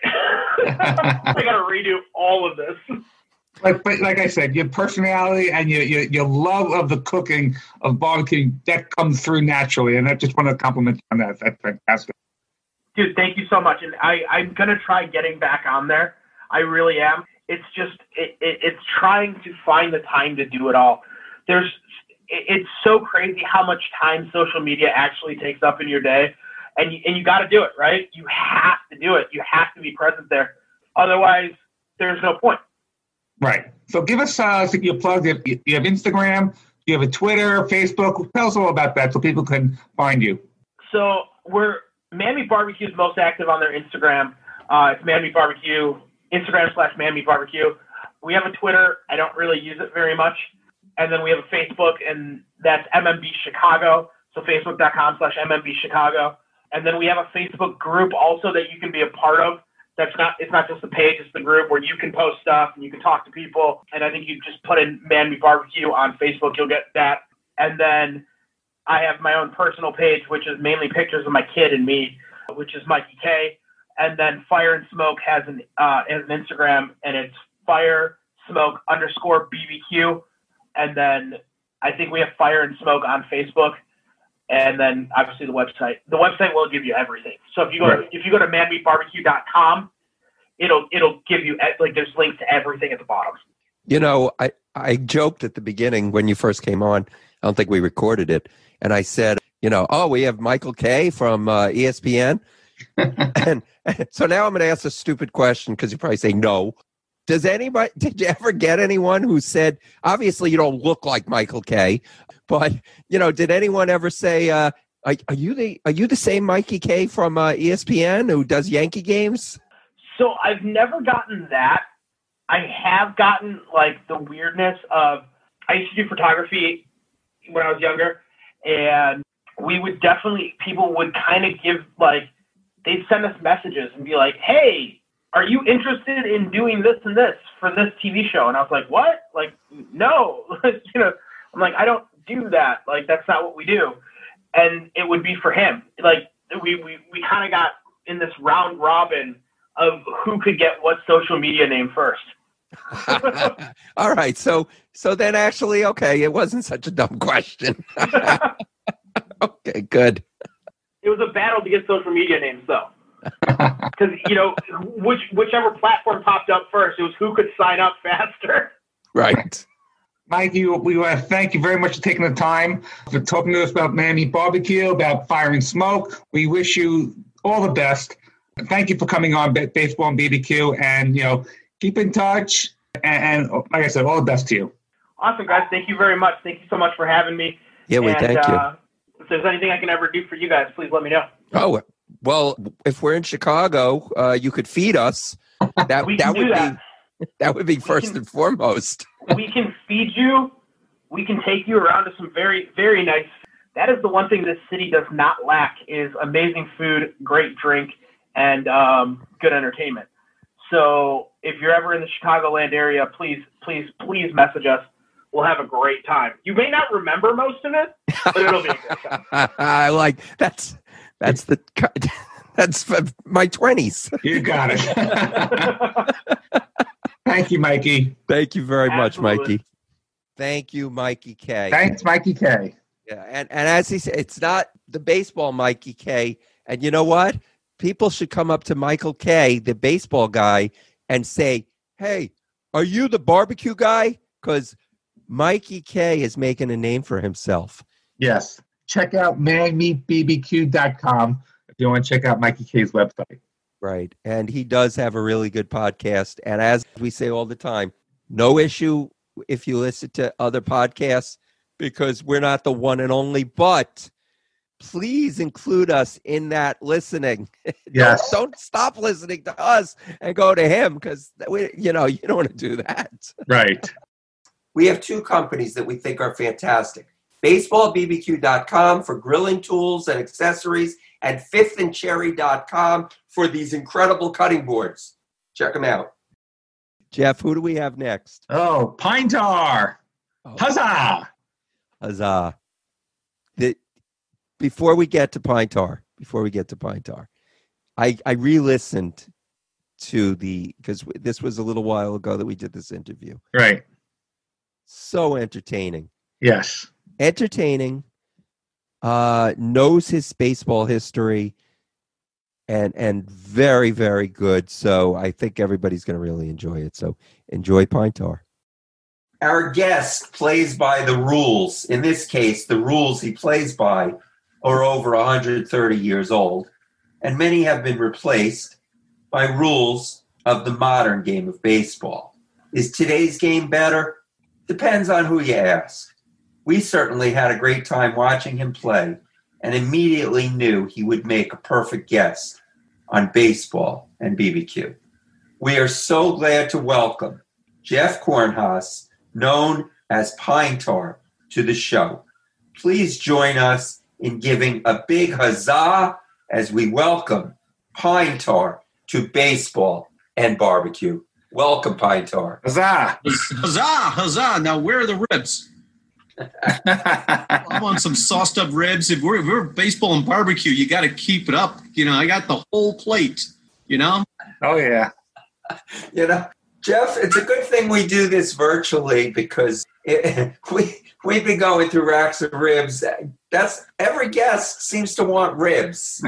I got to redo all of this. Like, but like I said, your personality and your, your your love of the cooking of barbecue, that comes through naturally. And I just want to compliment you on that. That's fantastic. Dude, thank you so much. And I, I'm going to try getting back on there. I really am. It's just, it, it, it's trying to find the time to do it all. There's, it, it's so crazy how much time social media actually takes up in your day. And you, and you got to do it, right? You have to do it. You have to be present there. Otherwise, there's no point. Right. So give us uh, your plug. You have, you have Instagram, you have a Twitter, Facebook. Tell us all about that so people can find you. So we're, Man Meat Barbecue is most active on their Instagram. Uh, it's Man Meat Barbecue, Instagram slash Man Meat Barbecue. We have a Twitter. I don't really use it very much. And then we have a Facebook, and that's M M B Chicago. So facebook.com slash MMB Chicago. And then we have a Facebook group also that you can be a part of. That's not, it's not just a page, it's the group where you can post stuff and you can talk to people. And I think you just put in Man Meat Barbecue on Facebook, you'll get that. And then I have my own personal page, which is mainly pictures of my kid and me, which is Mikey K. And then Fire and Smoke has an, uh, has an Instagram, and it's Fire Smoke underscore B B Q. And then I think we have Fire and Smoke on Facebook. And then obviously the website. The website will give you everything. So if you go Right. if you go to man meat barbecue dot com, it'll it'll give you, like, there's links to everything at the bottom. You know, I, I joked at the beginning when you first came on. I don't think we recorded it. And I said, you know, oh, we have Michael Kay from uh, E S P N. and, and so now I'm going to ask a stupid question because you probably say no. Does anybody, did you ever get anyone who said, obviously you don't look like Michael Kay, but, you know, did anyone ever say, uh, are, are you the are you the same Mikey Kay from uh, E S P N who does Yankee games? So I've never gotten that. I have gotten, like, the weirdness of, I used to do photography when I was younger, and we would definitely, people would kind of give, like, they'd send us messages and be like, hey, are you interested in doing this and this for this T V show? And I was like, what? Like, no. You know, I'm like, I don't do that. Like, that's not what we do. And it would be for him. Like, we, we, we kind of got in this round robin of who could get what social media name first. All right. So, so then actually, okay, it wasn't such a dumb question. Okay, good. It was a battle to get social media names, though. Because, you know, which whichever platform popped up first, it was who could sign up faster. Right. Mike, you, we want to thank you very much for taking the time for talking to us about Man Meat Barbecue, about Fire and Smoke. We wish you all the best. Thank you for coming on B- Baseball and B B Q, and, you know, keep in touch. And, and like I said, all the best to you. Awesome, guys. Thank you very much. Thank you so much for having me. Yeah, we and, thank you. uh, if there's anything I can ever do for you guys, please let me know. Oh, well, if we're in Chicago, uh, you could feed us. That We that can would do that. be that would be first can- and foremost. We can feed you. We can take you around to some very, very nice. That is the one thing this city does not lack is amazing food, great drink, and um, good entertainment. So if you're ever in the Chicagoland area, please, please, please message us. We'll have a great time. You may not remember most of it, but it'll be a great time. I like that's that's the that's for my twenties. You got it. Thank you, Mikey. Thank you very much, Absolutely. Mikey. Thank you, Mikey K. Thanks, Mikey K. Yeah, and, and as he said, it's not the baseball Mikey K. And you know what? People should come up to Michael K, the baseball guy, and say, hey, are you the barbecue guy? Because Mikey K is making a name for himself. Yes. Check out man meat b b q dot com if you want to check out Mikey K's website. Right. And he does have a really good podcast. And as we say all the time, no issue if you listen to other podcasts because we're not the one and only, but please include us in that listening. Yes. don't, don't stop listening to us and go to him because, we, you know, you don't want to do that. Right. We have two companies that we think are fantastic. baseball b b q dot com for grilling tools and accessories, and fifth and cherry dot com for these incredible cutting boards. Check them out. Jeff, who do we have next? Oh, Pine Tar. Oh, Huzzah. huzzah. the before we get to Pine Tar, before we get to Pine Tar, I, I re-listened to the, because this was a little while ago that we did this interview. Right. So entertaining. Yes. Entertaining. Uh, knows his baseball history, and and very, very good. So I think everybody's going to really enjoy it. So enjoy Pine Tar. Our guest plays by the rules. In this case, the rules he plays by are over one hundred thirty years old, and many have been replaced by rules of the modern game of baseball. Is today's game better? Depends on who you ask. We certainly had a great time watching him play and immediately knew he would make a perfect guest on baseball and B B Q. We are so glad to welcome Jeff Kornhaus, known as Pine Tar, to the show. Please join us in giving a big huzzah as we welcome Pine Tar to baseball and barbecue. Welcome, Pine Tar. Huzzah! Huzzah! Huzzah! Now, where are the ribs? I want some sauced up ribs. If we're, if we're baseball and barbecue, you got to keep it up. You know, I got the whole plate, you know? Oh, yeah. You know, Jeff, it's a good thing we do this virtually because it, we, we've been going through racks of ribs. That's every guest seems to want ribs.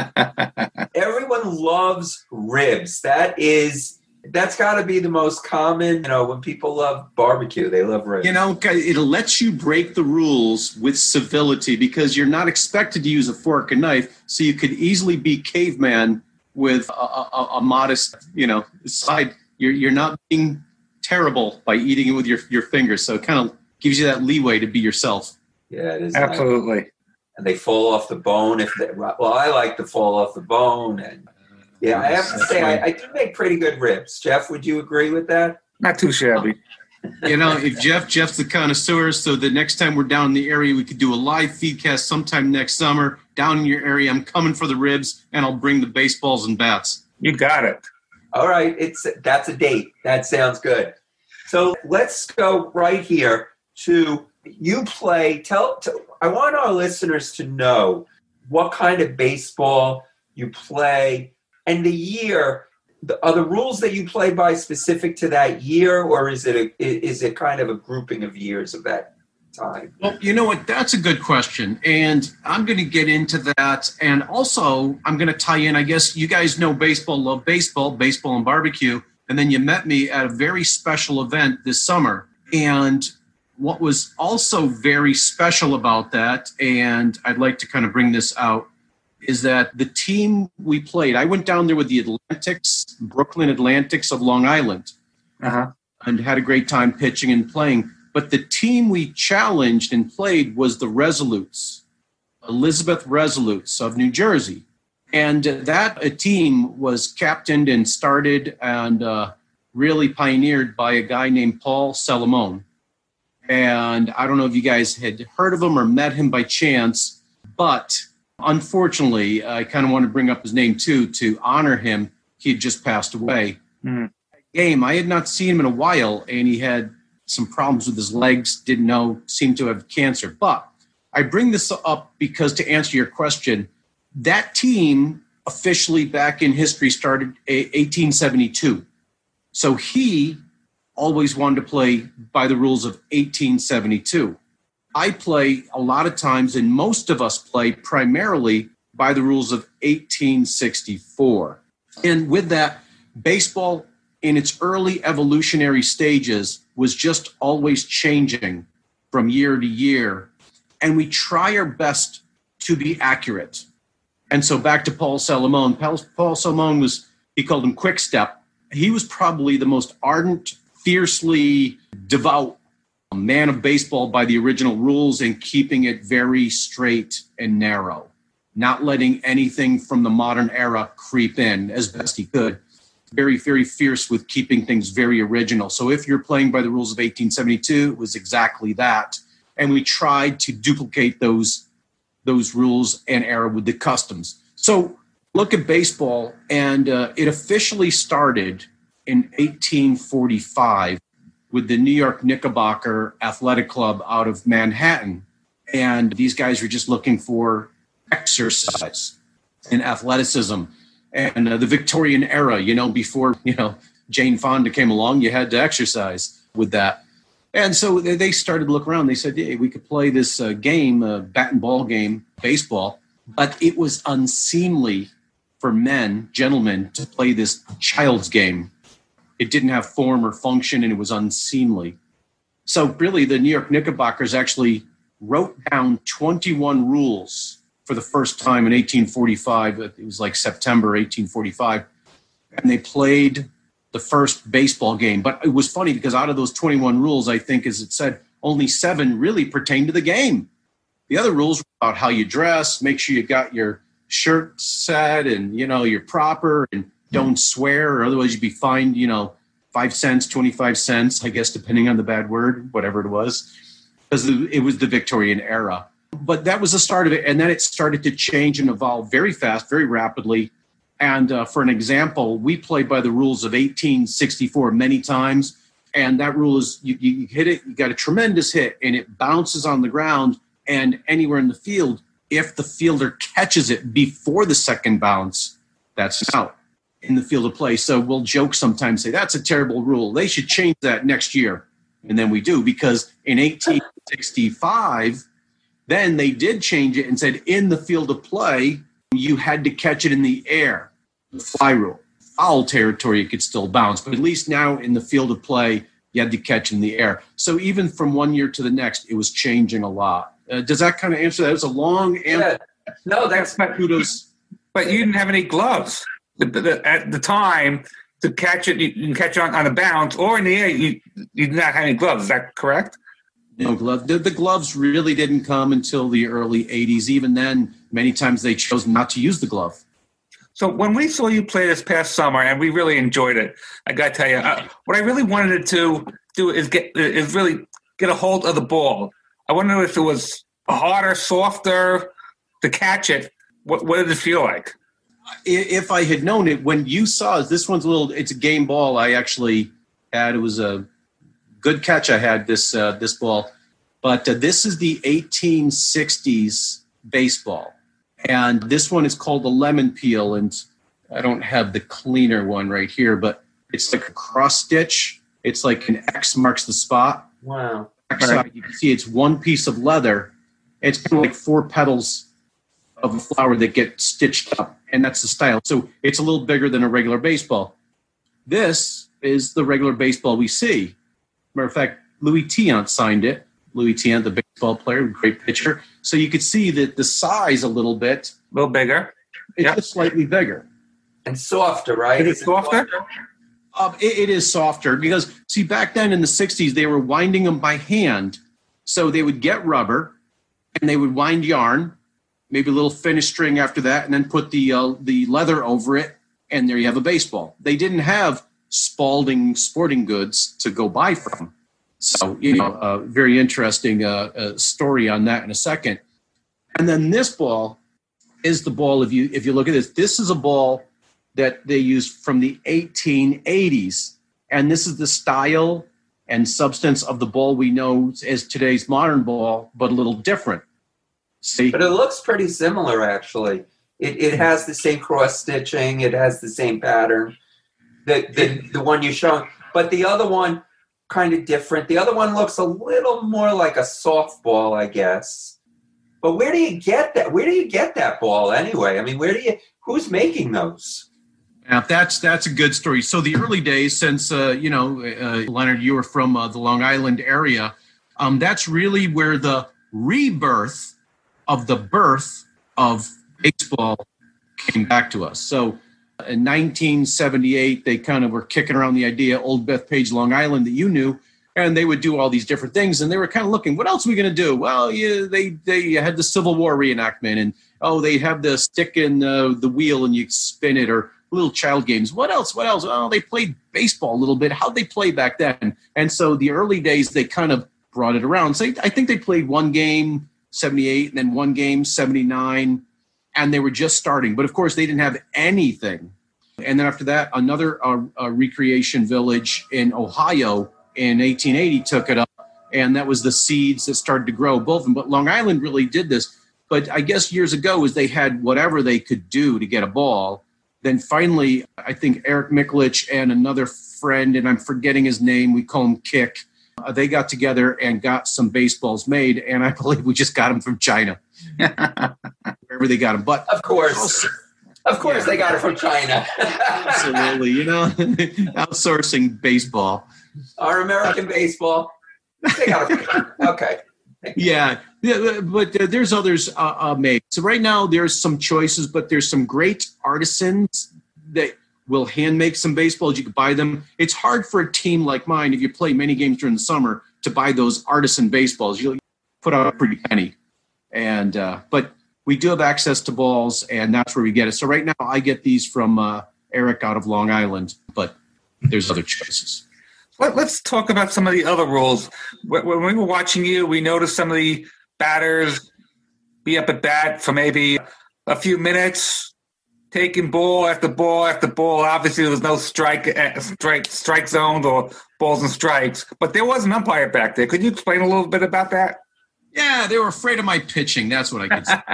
Everyone loves ribs. That is, that's got to be the most common, you know, when people love barbecue, they love ribs. You know, it lets you break the rules with civility because you're not expected to use a fork and knife, so you could easily be caveman with a, a, a modest, you know, side. You're you're not being terrible by eating it with your, your fingers, so it kind of gives you that leeway to be yourself. Yeah, it is. Absolutely. Nice. And they fall off the bone. If they, well, I like to fall off the bone. And yeah, I have to say, I, I do make pretty good ribs. Jeff, would you agree with that? Not too shabby. You know, if Jeff, Jeff's the connoisseur, so the next time we're down in the area, we could do a live feedcast sometime next summer down in your area. I'm coming for the ribs, and I'll bring the baseballs and bats. You got it. All right, it's that's a date. That sounds good. So let's go right here to you play. Tell, tell I want our listeners to know what kind of baseball you play and the year. Are the rules that you play by specific to that year, or is it a, is it kind of a grouping of years of that time? Well, you know what? That's a good question, and I'm going to get into that. And also, I'm going to tie in, I guess you guys know baseball, love baseball, baseball and barbecue, and then you met me at a very special event this summer. And what was also very special about that, and I'd like to kind of bring this out, is that the team we played, I went down there with the Atlantics, Brooklyn Atlantics of Long Island, uh-huh. and had a great time pitching and playing. But the team we challenged and played was the Resolutes, Elizabeth Resolutes of New Jersey. And that a team was captained and started and uh, really pioneered by a guy named Paul Salamone. And I don't know if you guys had heard of him or met him by chance, but unfortunately, I kind of want to bring up his name too to honor him. He had just passed away. Mm-hmm. Game, I had not seen him in a while, and he had some problems with his legs, didn't know, seemed to have cancer. But I bring this up because to answer your question, that team officially back in history started eighteen seventy-two. So he always wanted to play by the rules of eighteen seventy-two. I play a lot of times, and most of us play primarily by the rules of eighteen sixty-four. And with that, baseball in its early evolutionary stages was just always changing from year to year. And we try our best to be accurate. And so back to Paul Salamone. Paul, Paul Salamone was, he called him Quick Step. He was probably the most ardent, fiercely devout man of baseball by the original rules and keeping it very straight and narrow, not letting anything from the modern era creep in as best he could. Very, very fierce with keeping things very original. So if you're playing by the rules of eighteen seventy-two, it was exactly that. And we tried to duplicate those, those rules and era with the customs. So look at baseball, and uh, it officially started in eighteen forty-five with the New York Knickerbocker Athletic Club out of Manhattan. And these guys were just looking for exercise and athleticism. And uh, the Victorian era, you know, before, you know, Jane Fonda came along, you had to exercise with that. And so they started to look around. They said, hey, we could play this uh, game, uh, bat and ball game, baseball. But it was unseemly for men, gentlemen, to play this child's game. It didn't have form or function, and it was unseemly. So really, the New York Knickerbockers actually wrote down twenty-one rules for the first time in eighteen forty-five. It was like September eighteen forty-five. And they played the first baseball game. But it was funny because out of those twenty-one rules, I think, as it said, only seven really pertained to the game. The other rules were about how you dress, make sure you got your shirt set and, you know, you're proper, and don't swear, or otherwise you'd be fined, you know, five cents, twenty-five cents, I guess, depending on the bad word, whatever it was, because it was the Victorian era. But that was the start of it. And then it started to change and evolve very fast, very rapidly. And uh, for an example, we played by the rules of eighteen sixty-four many times. And that rule is you, you hit it, you got a tremendous hit, and it bounces on the ground and anywhere in the field. If the fielder catches it before the second bounce, that's out in the field of play. So we'll joke sometimes, say, that's a terrible rule. They should change that next year. And then we do, because in eighteen sixty-five, then they did change it and said in the field of play, you had to catch it in the air, the fly rule. Foul territory, it could still bounce. But at least now in the field of play, you had to catch in the air. So even from one year to the next, it was changing a lot. Uh, does that kind of answer that? It was a long answer. Yeah. No, that's but, kudos. But you didn't have any gloves the, the, at the time to catch it. You can catch it on, on a bounce or in the air. You, you did not have any gloves. Is that correct? No glove. The, the gloves really didn't come until the early eighties. Even then, many times they chose not to use the glove. So when we saw you play this past summer, and we really enjoyed it, I got to tell you, uh, what I really wanted to do is get is really get a hold of the ball. I wonder if it was harder, softer to catch it. What, what did it feel like? If I had known it, when you saw it, this one's a little, it's a game ball I actually had. It was a good catch I had, this uh, this ball. But uh, this is the eighteen sixties baseball. And this one is called the lemon peel. And I don't have the cleaner one right here, but it's like a cross stitch. It's like an X marks the spot. Wow. Side, you can see it's one piece of leather. It's kind of like four petals of a flower that get stitched up, and that's the style. So it's a little bigger than a regular baseball. This is the regular baseball we see. Matter of fact, Louis Tiant signed it. Louis Tiant, the baseball player, great pitcher. So you could see that the size a little bit. A little bigger. It's Yep. just slightly bigger. And softer, right? Is it softer? Um, it, it is softer because, see, back then in the sixties, they were winding them by hand. So they would get rubber and they would wind yarn, maybe a little finish string after that, and then put the uh, the leather over it, and there you have a baseball. They didn't have Spalding sporting goods to go buy from. So, you know, a very interesting uh, uh, story on that in a second. And then this ball is the ball, if you if you look at this, this is a ball that they used from the eighteen eighties. And this is the style and substance of the ball we know as today's modern ball, but a little different. See? But it looks pretty similar, actually. It it has the same cross stitching. It has the same pattern. The the, the one you showed, but the other one kind of different. The other one looks a little more like a softball, I guess. But where do you get that? Where do you get that ball anyway? I mean, where do you? Who's making those? Now, that's that's a good story. So the early days, since, uh, you know, uh, Leonard, you were from uh, the Long Island area, um, that's really where the rebirth of the birth of baseball came back to us. So in nineteen seventy-eight, they kind of were kicking around the idea, Old Bethpage, Long Island, that you knew, and they would do all these different things, and they were kind of looking, what else are we going to do? Well, yeah, they, they had the Civil War reenactment, and, oh, they have the stick in uh, the wheel, and you spin it, or little child games. What else? What else? Oh, they played baseball a little bit. How'd they play back then? And so the early days, they kind of brought it around. So I think they played one game, seventy-eight, and then one game, seventy-nine, and they were just starting. But, of course, they didn't have anything. And then after that, another uh, uh, recreation village in Ohio in eighteen eighty took it up, and that was the seeds that started to grow, both of them. But Long Island really did this. But I guess years ago, is they had whatever they could do to get a ball. Then finally, I think Eric Mikulich and another friend, and I'm forgetting his name, we call him Kick, uh, they got together and got some baseballs made, and I believe we just got them from China. Wherever they got them. But of course. Of course yeah. They got it from China. Absolutely. You know, outsourcing baseball. Our American baseball. They got it from China. Okay. Yeah, yeah, but uh, there's others uh, uh, made. So right now there's some choices, but there's some great artisans that will hand make some baseballs. You can buy them. It's hard for a team like mine, if you play many games during the summer, to buy those artisan baseballs. You'll put out a pretty penny. And uh, but we do have access to balls, and that's where we get it. So right now I get these from uh, Eric out of Long Island, but there's other choices. Let, let's talk about some of the other rules. When we were watching you, we noticed some of the batters be up at bat for maybe a few minutes, taking ball after ball after ball. Obviously, there was no strike, uh, strike, strike zones or balls and strikes, but there was an umpire back there. Could you explain a little bit about that? Yeah, they were afraid of my pitching. That's what I could say.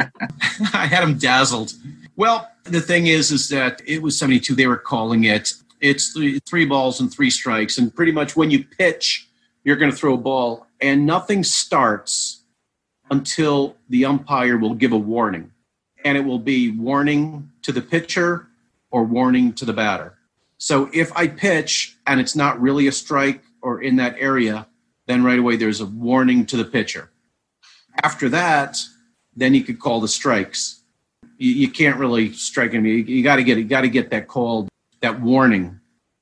I had them dazzled. Well, the thing is, is that it was seventy-two. They were calling it. It's three, three balls and three strikes. And pretty much when you pitch, you're going to throw a ball. And nothing starts until the umpire will give a warning. And it will be warning to the pitcher or warning to the batter. So if I pitch and it's not really a strike or in that area, then right away there's a warning to the pitcher. After that, then you could call the strikes. You, you can't really strike him. You, you got to get you got to get that called. That warning.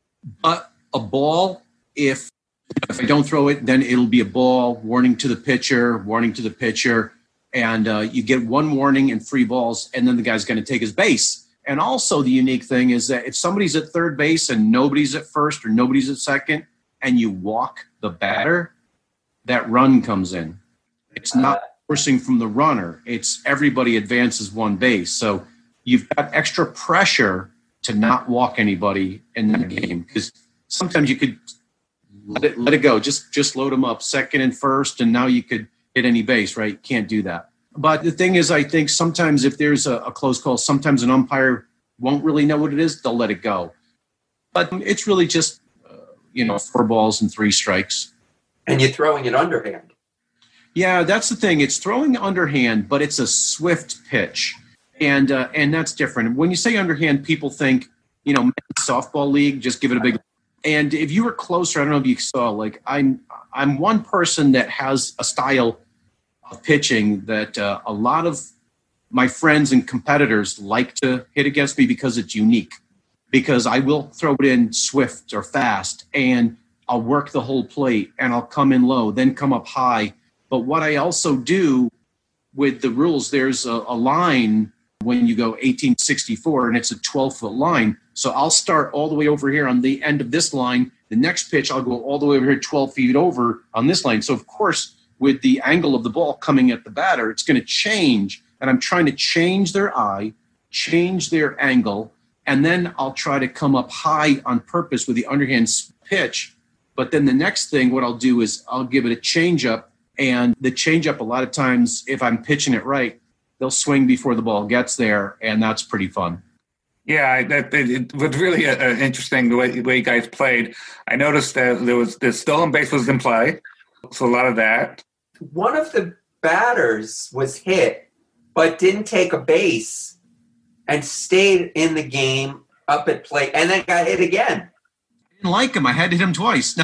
But a ball, if if I don't throw it, then it'll be a ball, warning to the pitcher, warning to the pitcher, and uh, you get one warning and three balls, and then the guy's going to take his base. And also the unique thing is that if somebody's at third base and nobody's at first or nobody's at second, and you walk the batter, that run comes in. It's not forcing from the runner. It's everybody advances one base. So you've got extra pressure to not walk anybody in that game, because sometimes you could let it let it go, just just load them up second and first, and now you could hit any base, right? Can't do that. But the thing is, I think sometimes if there's a, a close call, sometimes an umpire won't really know what it is. They'll let it go. But it's really just uh, you know four balls and three strikes. And you're throwing it underhand. Yeah, that's the thing. It's throwing underhand, but it's a swift pitch. And uh, and that's different. When you say underhand, people think, you know, softball league, just give it a big. And if you were closer, I don't know if you saw, like I'm I'm one person that has a style of pitching that uh, a lot of my friends and competitors like to hit against me because it's unique. Because I will throw it in swift or fast, and I'll work the whole plate, and I'll come in low, then come up high. But what I also do with the rules, there's a, a line when you go eighteen sixty-four, and it's a twelve-foot line. So I'll start all the way over here on the end of this line. The next pitch, I'll go all the way over here twelve feet over on this line. So, of course, with the angle of the ball coming at the batter, it's going to change. And I'm trying to change their eye, change their angle, and then I'll try to come up high on purpose with the underhand pitch. But then the next thing, what I'll do is I'll give it a changeup. And the changeup, a lot of times, if I'm pitching it right, they'll swing before the ball gets there, and that's pretty fun. Yeah, it, it was really uh, interesting the way, the way you guys played. I noticed that there was the stolen base was in play, so a lot of that. One of the batters was hit, but didn't take a base and stayed in the game up at plate, and then got hit again. I didn't like him. I had to hit him twice.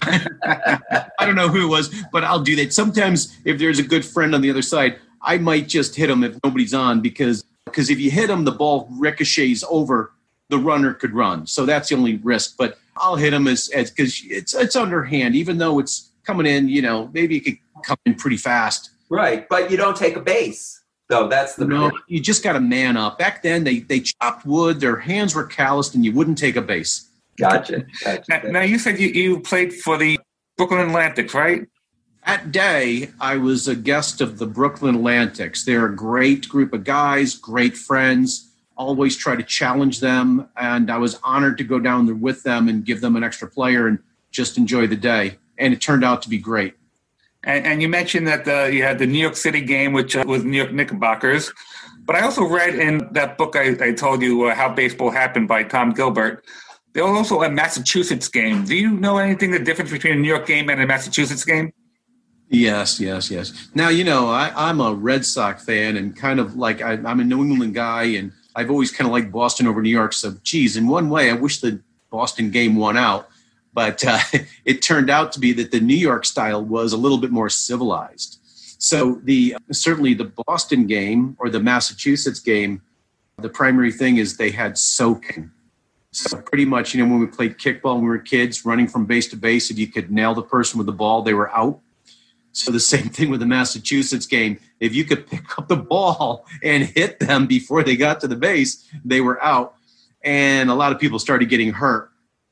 I don't know who it was, but I'll do that. Sometimes if there's a good friend on the other side, I might just hit him if nobody's on, because because if you hit him, the ball ricochets over, the runner could run. So that's the only risk. But I'll hit him as as because it's it's underhand, even though it's coming in. You know, maybe it could come in pretty fast. Right, but you don't take a base. So that's the no. You just got to man up. Back then, they they chopped wood. Their hands were calloused, and you wouldn't take a base. Gotcha. gotcha. Now, now you said you, you played for the Brooklyn Atlantics, right? That day, I was a guest of the Brooklyn Atlantics. They're a great group of guys, great friends, always try to challenge them. And I was honored to go down there with them and give them an extra player and just enjoy the day. And it turned out to be great. And, and you mentioned that the, you had the New York City game, which uh, was New York Knickerbockers. But I also read in that book I, I told you, uh, How Baseball Happened by Tom Gilbert, there was also a Massachusetts game. Do you know anything, the difference between a New York game and a Massachusetts game? Yes, yes, yes. Now, you know, I, I'm a Red Sox fan and kind of like I, I'm a New England guy, and I've always kind of liked Boston over New York. So, geez, in one way, I wish the Boston game won out. But uh, it turned out to be that the New York style was a little bit more civilized. So the certainly the Boston game or the Massachusetts game, the primary thing is they had soaking. So pretty much, you know, when we played kickball when we were kids, running from base to base, if you could nail the person with the ball, they were out. So the same thing with the Massachusetts game. If you could pick up the ball and hit them before they got to the base, they were out. And a lot of people started getting hurt.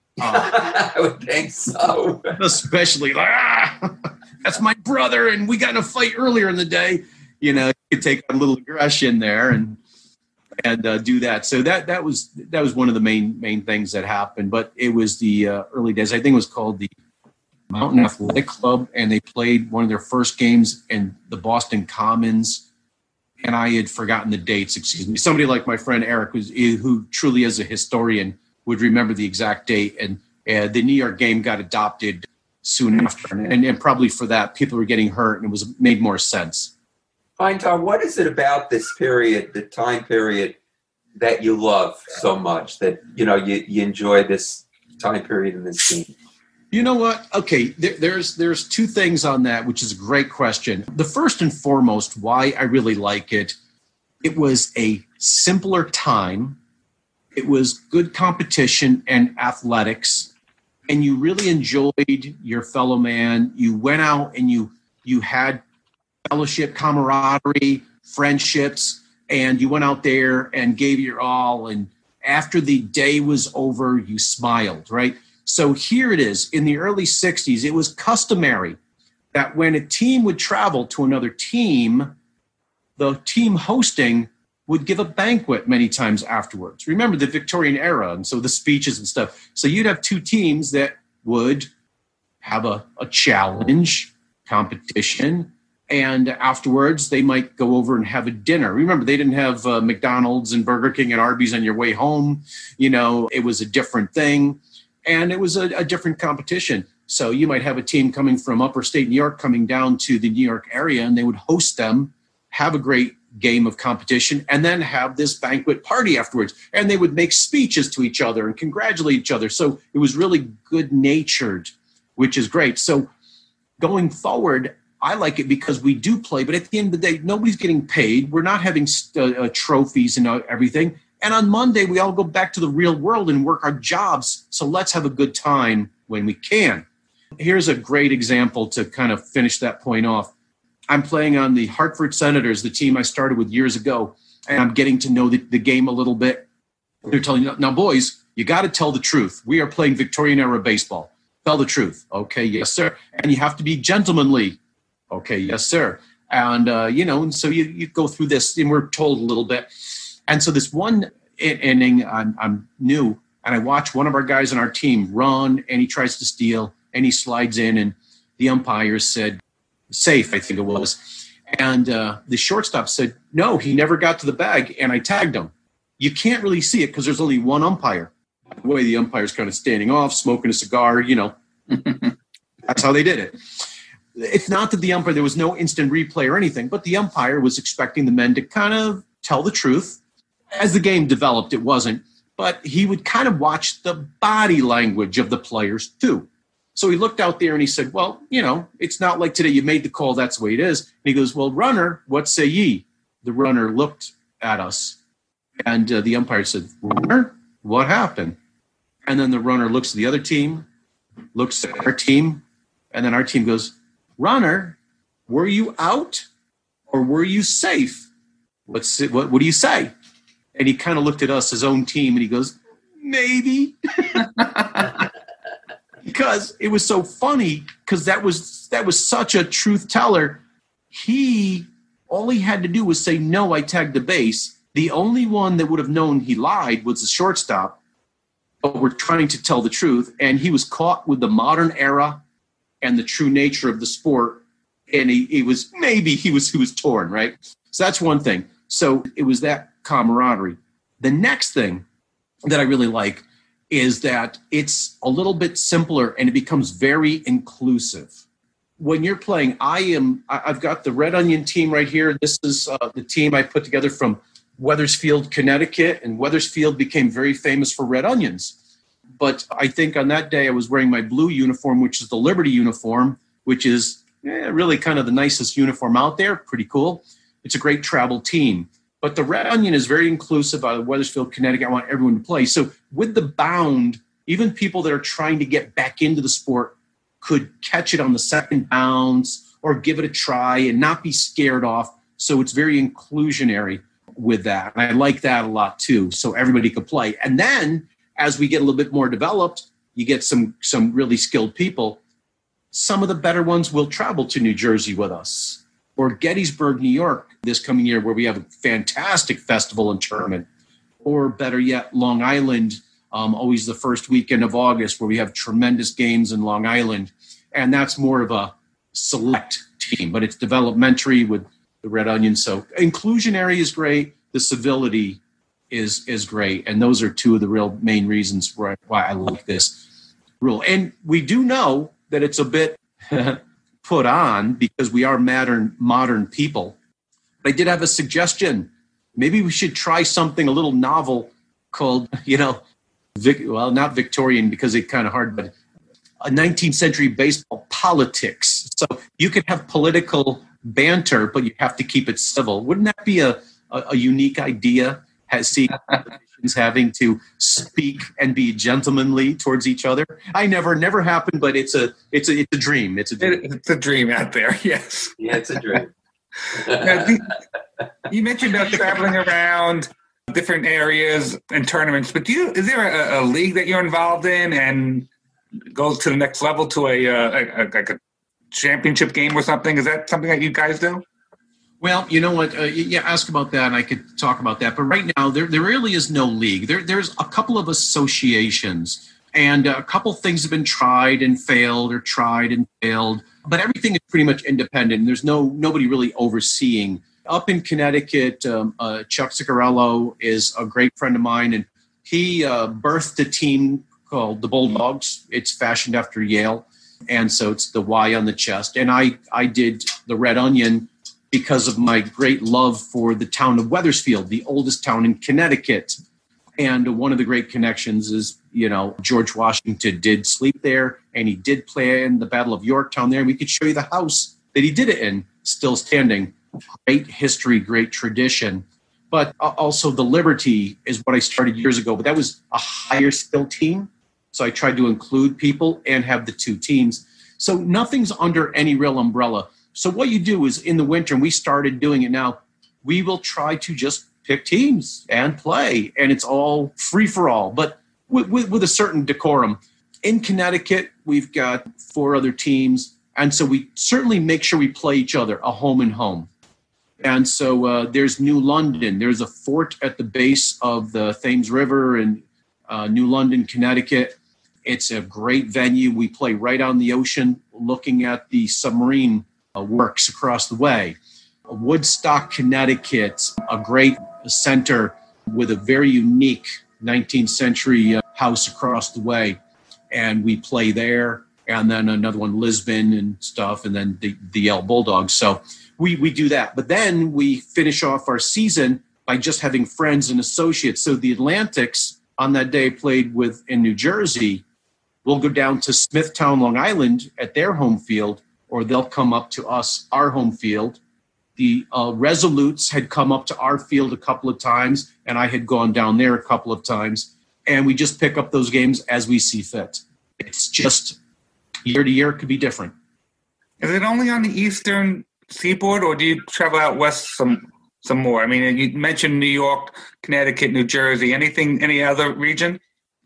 Uh, I would think so. Especially, like, ah, that's my brother, and we got in a fight earlier in the day. You know, you could take a little aggression there and and uh, do that. So that that was that was one of the main main things that happened. But it was the uh, early days. I think it was called the Mountain Athletic Club, and they played one of their first games in the Boston Commons. And I had forgotten the dates. Excuse me. Somebody like my friend Eric, who's, who truly is a historian, would remember the exact date, and uh, the New York game got adopted soon after, and, and probably for that, people were getting hurt, and it was made more sense. Fine, Tom, what is it about this period, the time period, that you love so much, that, you know, you, you enjoy this time period in this team? You know what? Okay, there, there's there's two things on that, which is a great question. The first and foremost, why I really like it, it was a simpler time. It was good competition and athletics, and you really enjoyed your fellow man. You went out and you you had fellowship, camaraderie, friendships, and you went out there and gave your all. And after the day was over, you smiled, right? So here it is. In the early sixties, it was customary that when a team would travel to another team, the team hosting would give a banquet many times afterwards. Remember the Victorian era, and so the speeches and stuff. So you'd have two teams that would have a, a challenge, competition, and afterwards they might go over and have a dinner. Remember, they didn't have uh, McDonald's and Burger King and Arby's on your way home. You know, it was a different thing, and it was a, a different competition. So you might have a team coming from upper state New York coming down to the New York area, and they would host them, have a great game of competition, and then have this banquet party afterwards. And they would make speeches to each other and congratulate each other. So it was really good-natured, which is great. So going forward, I like it because we do play, but at the end of the day, nobody's getting paid. We're not having uh, uh, trophies and uh, everything. And on Monday, we all go back to the real world and work our jobs. So let's have a good time when we can. Here's a great example to kind of finish that point off. I'm playing on the Hartford Senators, the team I started with years ago, and I'm getting to know the, the game a little bit. They're telling you, now, boys, you got to tell the truth. We are playing Victorian era baseball. Tell the truth. Okay, yes, sir. And you have to be gentlemanly. Okay, yes, sir. And, uh, you know, and so you, you go through this, and we're told a little bit. And so this one inning, I'm, I'm new, and I watch one of our guys on our team run, and he tries to steal, and he slides in, and the umpire said, safe, I think it was. And uh, the shortstop said, no, he never got to the bag, and I tagged him. You can't really see it because there's only one umpire. By the way, the umpire's kind of standing off, smoking a cigar, you know. That's how they did it. It's not that the umpire, there was no instant replay or anything, but the umpire was expecting the men to kind of tell the truth. As the game developed, it wasn't, but he would kind of watch the body language of the players too. So he looked out there and he said, well, you know, it's not like today you made the call, that's the way it is. And he goes, well, runner, what say ye? The runner looked at us, and uh, the umpire said, runner, what happened? And then the runner looks at the other team, looks at our team, and then our team goes, runner, were you out or were you safe? What's it, what, what do you say? And he kind of looked at us, his own team, and he goes, maybe. Because it was so funny, because that was that was such a truth teller. He, all he had to do was say, no, I tagged the base. The only one that would have known he lied was the shortstop. But we're trying to tell the truth. And he was caught with the modern era and the true nature of the sport. and he, he was maybe he was he was torn, right? So that's one thing. So it was that camaraderie. The next thing that I really like is that it's a little bit simpler and it becomes very inclusive. When you're playing, I am, I've got the Red Onion team right here. This is uh, the team I put together from Wethersfield, Connecticut, and Wethersfield became very famous for red onions. But I think on that day I was wearing my blue uniform, which is the Liberty uniform, which is eh, really kind of the nicest uniform out there. Pretty cool. It's a great travel team. But the Red Onion is very inclusive out of Wethersfield, Connecticut. I want everyone to play. So with the bound, even people that are trying to get back into the sport could catch it on the second bounce or give it a try and not be scared off. So it's very inclusionary with that. And I like that a lot too. So everybody could play. And then as we get a little bit more developed, you get some, some really skilled people. Some of the better ones will travel to New Jersey with us, or Gettysburg, New York this coming year, where we have a fantastic festival and tournament, or better yet, Long Island, um, always the first weekend of August, where we have tremendous games in Long Island. And that's more of a select team, but it's developmentary with the Red Onion. So inclusionary is great. The civility is, is great. And those are two of the real main reasons why, why I like this rule. And we do know that it's a bit put on because we are modern, modern people. But I did have a suggestion. Maybe we should try something a little novel called, you know, Vic, well, not Victorian because it's kind of hard, but a nineteenth century baseball politics. So you could have political banter, but you have to keep it civil. Wouldn't that be a, a, a unique idea? Has seen politicians having to speak and be gentlemanly towards each other. I never, never happened, but it's a, it's a, it's a dream. It's a dream. It's a dream out there. Yes. Yeah, it's a dream. Now, the, you mentioned about traveling around different areas and tournaments, but do you, is there a, a league that you're involved in and goes to the next level to a, uh, a, a like a championship game or something? Is that something that you guys do? Well, you know what? Uh, yeah, ask about that, and I could talk about that. But right now, there there really is no league. There there's a couple of associations, and a couple things have been tried and failed, or tried and failed. But everything is pretty much independent. And there's no nobody really overseeing. Up in Connecticut, um, uh, Chuck Zuccarello is a great friend of mine, and he uh, birthed a team called the Bulldogs. It's fashioned after Yale, and so it's the Y on the chest. And I I did the Red Onion because of my great love for the town of Wethersfield, the oldest town in Connecticut. And one of the great connections is, you know, George Washington did sleep there, and he did play in the Battle of Yorktown there. And we could show you the house that he did it in, still standing. Great history, great tradition. But also the Liberty is what I started years ago, but that was a higher skill team. So I tried to include people and have the two teams. So nothing's under any real umbrella. So what you do is in the winter, and we started doing it now, we will try to just pick teams and play, and it's all free for all, but with, with, with a certain decorum. In Connecticut, we've got four other teams, and so we certainly make sure we play each other, a home and home. And so uh, there's New London. There's a fort at the base of the Thames River in uh, New London, Connecticut. It's a great venue. We play right on the ocean, looking at the submarine uh, works across the way. Woodstock, Connecticut, a great center with a very unique nineteenth century uh, house across the way. And we play there. And then another one, Lisbon and stuff, and then the, the Yale Bulldogs. So we, we do that. But then we finish off our season by just having friends and associates. So the Atlantics on that day played with in New Jersey. We'll go down to Smithtown, Long Island at their home field, or they'll come up to us, our home field. The uh, Resolutes had come up to our field a couple of times, and I had gone down there a couple of times. And we just pick up those games as we see fit. It's just year to year, it could be different. Is it only on the eastern seaboard, or do you travel out west some some more? I mean, you mentioned New York, Connecticut, New Jersey. Anything, any other region?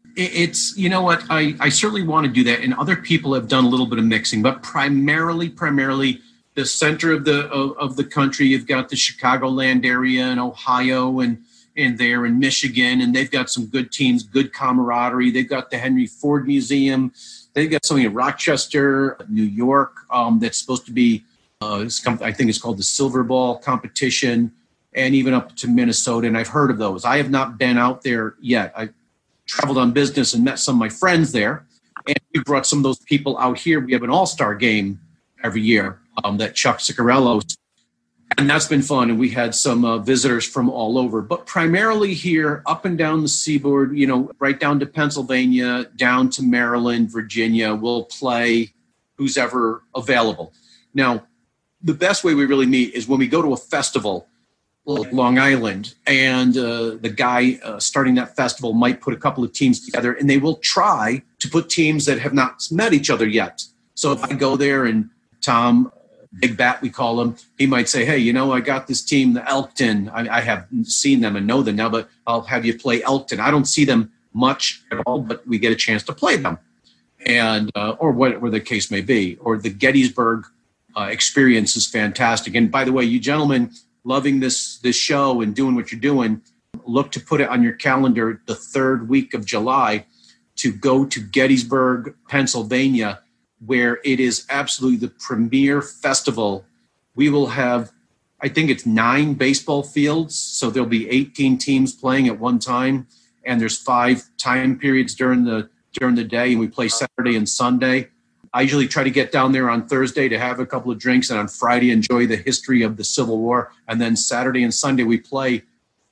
It's, you know what, I, I certainly want to do that, and other people have done a little bit of mixing, but primarily, primarily the center of the of, of the country, you've got the Chicagoland area and Ohio and, and there in Michigan, and they've got some good teams, good camaraderie. They've got the Henry Ford Museum. They've got something in Rochester, New York, um, that's supposed to be Uh, it's com- I think it's called the Silver Ball competition, and even up to Minnesota. And I've heard of those. I have not been out there yet. I traveled on business and met some of my friends there. And we brought some of those people out here. We have an all-star game every year um, that Chuck Ciccarello, and that's been fun. And we had some uh, visitors from all over, but primarily here, up and down the seaboard, you know, right down to Pennsylvania, down to Maryland, Virginia. We'll play who's ever available. Now, the best way we really meet is when we go to a festival like Long Island, and uh, the guy uh, starting that festival might put a couple of teams together, and they will try to put teams that have not met each other yet. So if I go there and Tom, Big Bat, we call him, he might say, hey, you know, I got this team, the Elkton. I, I have seen them and know them now, but I'll have you play Elkton. I don't see them much at all, but we get a chance to play them. And uh, or whatever the case may be. Or the Gettysburg uh, experience is fantastic. And by the way, you gentlemen loving this this show and doing what you're doing, look to put it on your calendar the third week of July to go to Gettysburg, Pennsylvania, where it is absolutely the premier festival. We will have, I think it's nine baseball fields, so there'll be eighteen teams playing at one time, and there's five time periods during the during the day, and we play Saturday and Sunday. I usually try to get down there on Thursday to have a couple of drinks, and on Friday enjoy the history of the Civil War, and then Saturday and Sunday we play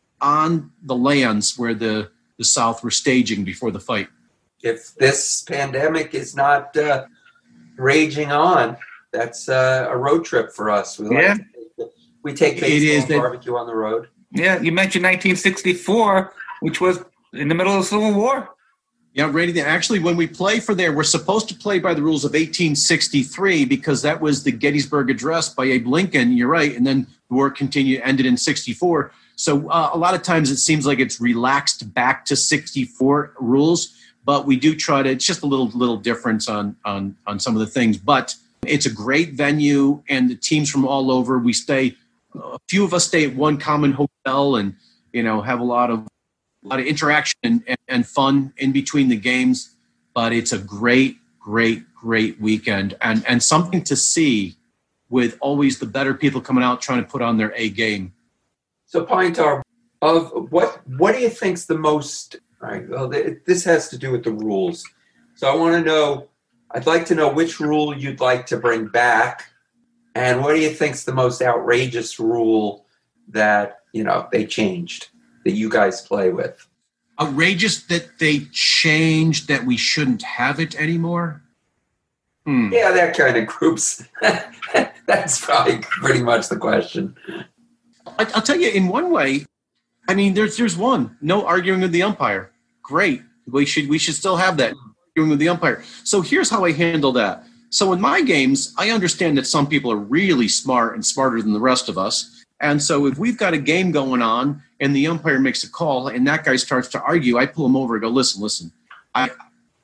on the lands where the, the South were staging before the fight. If this pandemic is not uh, raging on, that's uh, a road trip for us. We, like Yeah. to take, we take It baseball is and that- barbecue on the road. Yeah, you mentioned nineteen sixty-four, which was in the middle of the Civil War. Yeah, ready. To, actually, when we play for there, we're supposed to play by the rules of eighteen sixty-three because that was the Gettysburg Address by Abe Lincoln. You're right. And then the war continued, ended in sixty-four. So uh, a lot of times it seems like it's relaxed back to sixty-four rules, but we do try to, it's just a little little difference on, on, on some of the things. But it's a great venue, and the teams from all over. We stay, a few of us stay at one common hotel and, you know, have a lot of a lot of interaction and, and, and fun in between the games, but it's a great, great, great weekend and, and something to see with always the better people coming out trying to put on their A game. So, Pine Tar, of what what do you think's the most? All right, well, th- this has to do with the rules. So, I want to know. I'd like to know which rule you'd like to bring back, and what do you think's the most outrageous rule that you know they changed that you guys play with? Outrageous that they changed that we shouldn't have it anymore? Hmm. Yeah, that kind of groups. That's probably pretty much the question. I, I'll tell you, in one way, I mean, there's there's one. No arguing with the umpire. Great. We should we should still have that, arguing with the umpire. So here's how I handle that. So in my games, I understand that some people are really smart and smarter than the rest of us. And so if we've got a game going on and the umpire makes a call and that guy starts to argue, I pull him over and go, listen, listen, I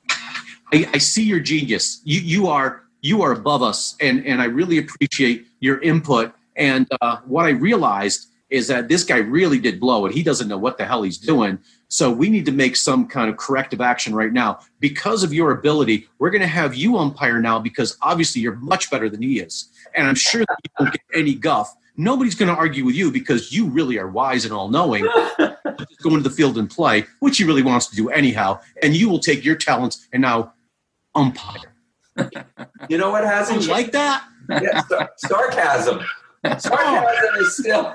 I, I see your genius. You you are you are above us, and, and I really appreciate your input. And uh, what I realized is that this guy really did blow it. He doesn't know what the hell he's doing. So we need to make some kind of corrective action right now. Because of your ability, we're going to have you umpire now because obviously you're much better than he is. And I'm sure that you don't get any guff. Nobody's going to argue with you because you really are wise and all-knowing. Just go into the field and play, which he really wants to do anyhow. And you will take your talents and now umpire. You know what hasn't You like that? Yeah, sar- sarcasm. Sarcasm is still.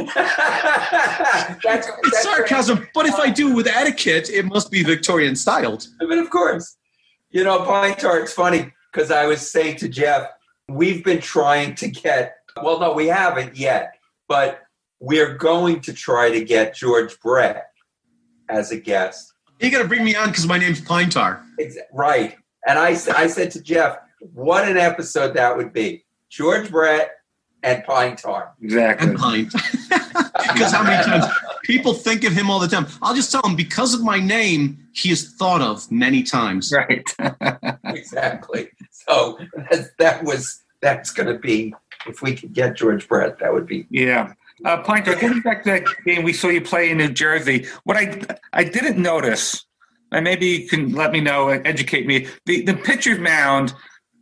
that's, that's It's sarcasm, but if I do with etiquette, it must be Victorian styled. But of course, you know, Pine Tar, it's funny because I was saying to Jeff, we've been trying to get. Well, no, we haven't yet, but we're going to try to get George Brett as a guest. You got to bring me on because my name's Pine Tar. It's, right. And I, I said to Jeff, what an episode that would be. George Brett and Pine Tar. Exactly. And Pine. Because how many times people think of him all the time. I'll just tell him, because of my name, he is thought of many times. Right. Exactly. So that, that was, that's going to be, if we could get George Brett, that would be. Yeah. Uh, Pine Tar, getting back to that game we saw you play in New Jersey, what I I didn't notice, and maybe you can let me know and educate me, the, the pitcher's mound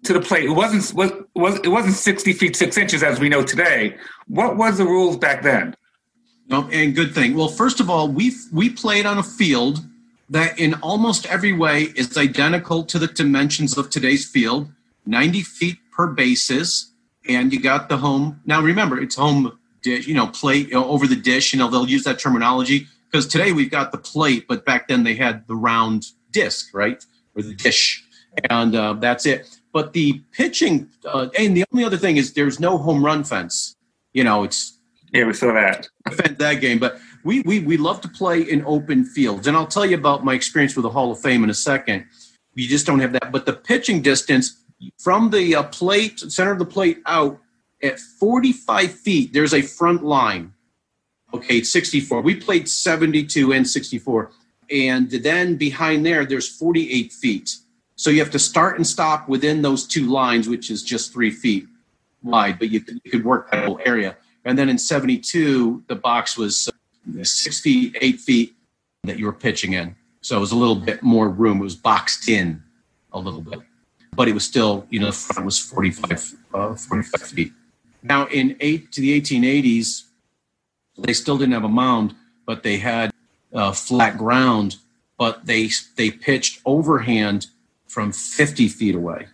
to the plate. It wasn't was, was it wasn't sixty feet six inches as we know today. What was the rules back then? No, and good thing. Well, first of all, we we played on a field that in almost every way is identical to the dimensions of today's field, ninety feet per bases, and you got the home. Now remember, it's home dish, you know, plate, you know, over the dish. You know, they'll use that terminology because today we've got the plate, but back then they had the round disc, right, or the dish, and uh, that's it. But the pitching, uh, and the only other thing is there's no home run fence. You know, it's yeah, we saw that defend that game, but we we we love to play in open fields, and I'll tell you about my experience with the Hall of Fame in a second. You just don't have that, but the pitching distance from the uh, plate, center of the plate out at forty-five feet, there's a front line. Okay, it's sixty-four. We played seventy-two and sixty-four. And then behind there, there's forty-eight feet. So you have to start and stop within those two lines, which is just three feet wide, but you could, you could work that whole area. And then in seventy-two, the box was six feet, eight feet that you were pitching in. So it was a little bit more room. It was boxed in a little bit. But it was still, you know, the front was forty-five, uh, forty-five feet. Now, in eight to the eighteen eighties, they still didn't have a mound, but they had uh, flat ground. But they they pitched overhand from fifty feet away.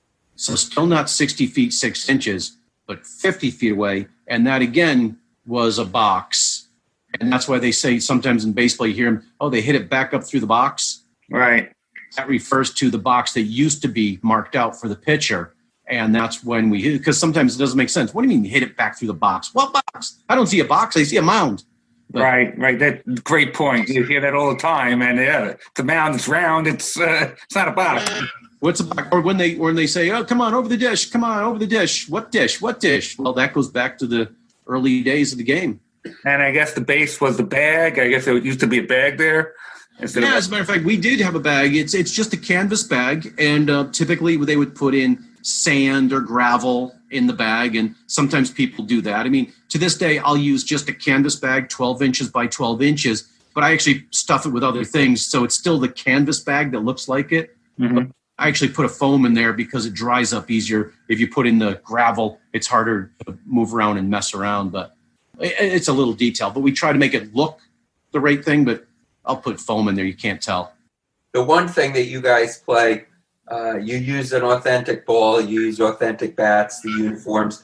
So still not sixty feet, six inches, but fifty feet away. And that, again, was a box. And that's why they say sometimes in baseball you hear them, oh, they hit it back up through the box. Right. That refers to the box that used to be marked out for the pitcher. And that's when we hit it, because sometimes it doesn't make sense. What do you mean you hit it back through the box? What box? I don't see a box. I see a mound. But, right, right. That great point. You hear that all the time. And yeah, the mound is round. It's uh, it's not a box. What's a box? Or when they when they say, oh, come on, over the dish. Come on, over the dish. What dish? What dish? Well, that goes back to the early days of the game. And I guess the base was the bag. I guess there used to be a bag there. Instead yeah, of- as a matter of fact, we did have a bag. It's it's just a canvas bag, and uh, typically they would put in sand or gravel in the bag, and sometimes people do that. I mean, to this day, I'll use just a canvas bag, twelve inches by twelve inches, but I actually stuff it with other things, so it's still the canvas bag that looks like it. Mm-hmm. But I actually put a foam in there because it dries up easier. If you put in the gravel, it's harder to move around and mess around, but it's a little detail. But we try to make it look the right thing, but I'll put foam in there. You can't tell. The one thing that you guys play, uh, you use an authentic ball, you use authentic bats, the uniforms,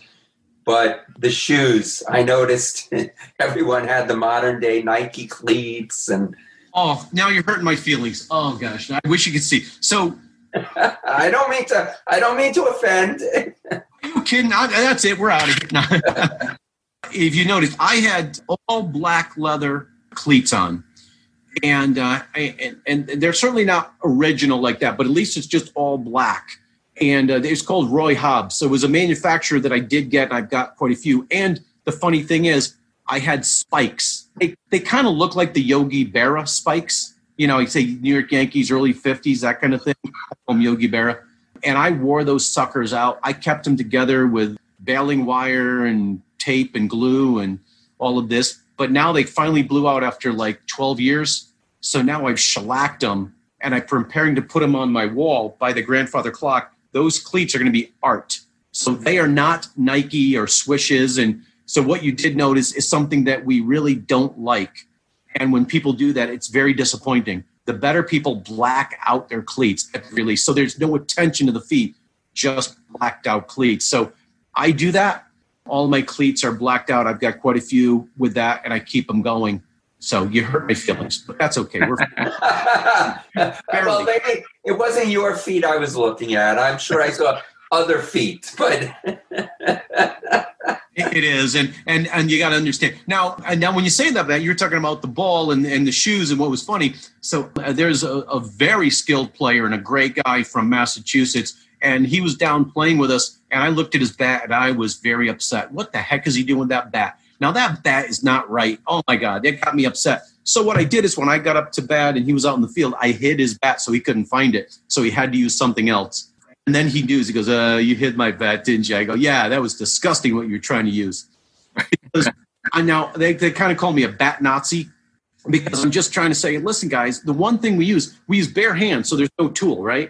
but the shoes, I noticed everyone had the modern day Nike cleats. And oh, now you're hurting my feelings. Oh gosh, I wish you could see. So I don't mean to, I don't mean to offend. Are you kidding? I, that's it. We're out of here. No. If you notice, I had all black leather cleats on. And, uh, and and they're certainly not original like that, but at least it's just all black. And uh, it's called Roy Hobbs. So it was a manufacturer that I did get, and I've got quite a few. And the funny thing is, I had spikes. They, they kind of look like the Yogi Berra spikes. You know, you say New York Yankees, early fifties, that kind of thing. I call them Yogi Berra. And I wore those suckers out. I kept them together with baling wire and tape and glue and all of this. But now they finally blew out after like twelve years. So now I've shellacked them, and I'm preparing to put them on my wall by the grandfather clock. Those cleats are going to be art. So they are not Nike or Swishes. And so what you did notice is something that we really don't like. And when people do that, it's very disappointing. The better people black out their cleats at the release. So there's no attention to the feet, just blacked out cleats. So I do that. All my cleats are blacked out. I've got quite a few with that, and I keep them going. So you hurt my feelings, but that's okay. We're well, maybe it wasn't your feet I was looking at. I'm sure I saw other feet, but it is, and and and you got to understand now. And now, when you say that, that you're talking about the ball and, and the shoes, and what was funny. So uh, there's a, a very skilled player and a great guy from Massachusetts. And he was down playing with us, and I looked at his bat, and I was very upset. What the heck is he doing with that bat? Now, that bat is not right. Oh, my God, that got me upset. So what I did is when I got up to bat and he was out in the field, I hid his bat so he couldn't find it. So he had to use something else. And then he knew, he goes, uh, you hid my bat, didn't you? I go, yeah, that was disgusting what you were trying to use. Because I now they, they kind of call me a bat Nazi because I'm just trying to say, listen, guys, the one thing we use, we use bare hands, so there's no tool, right?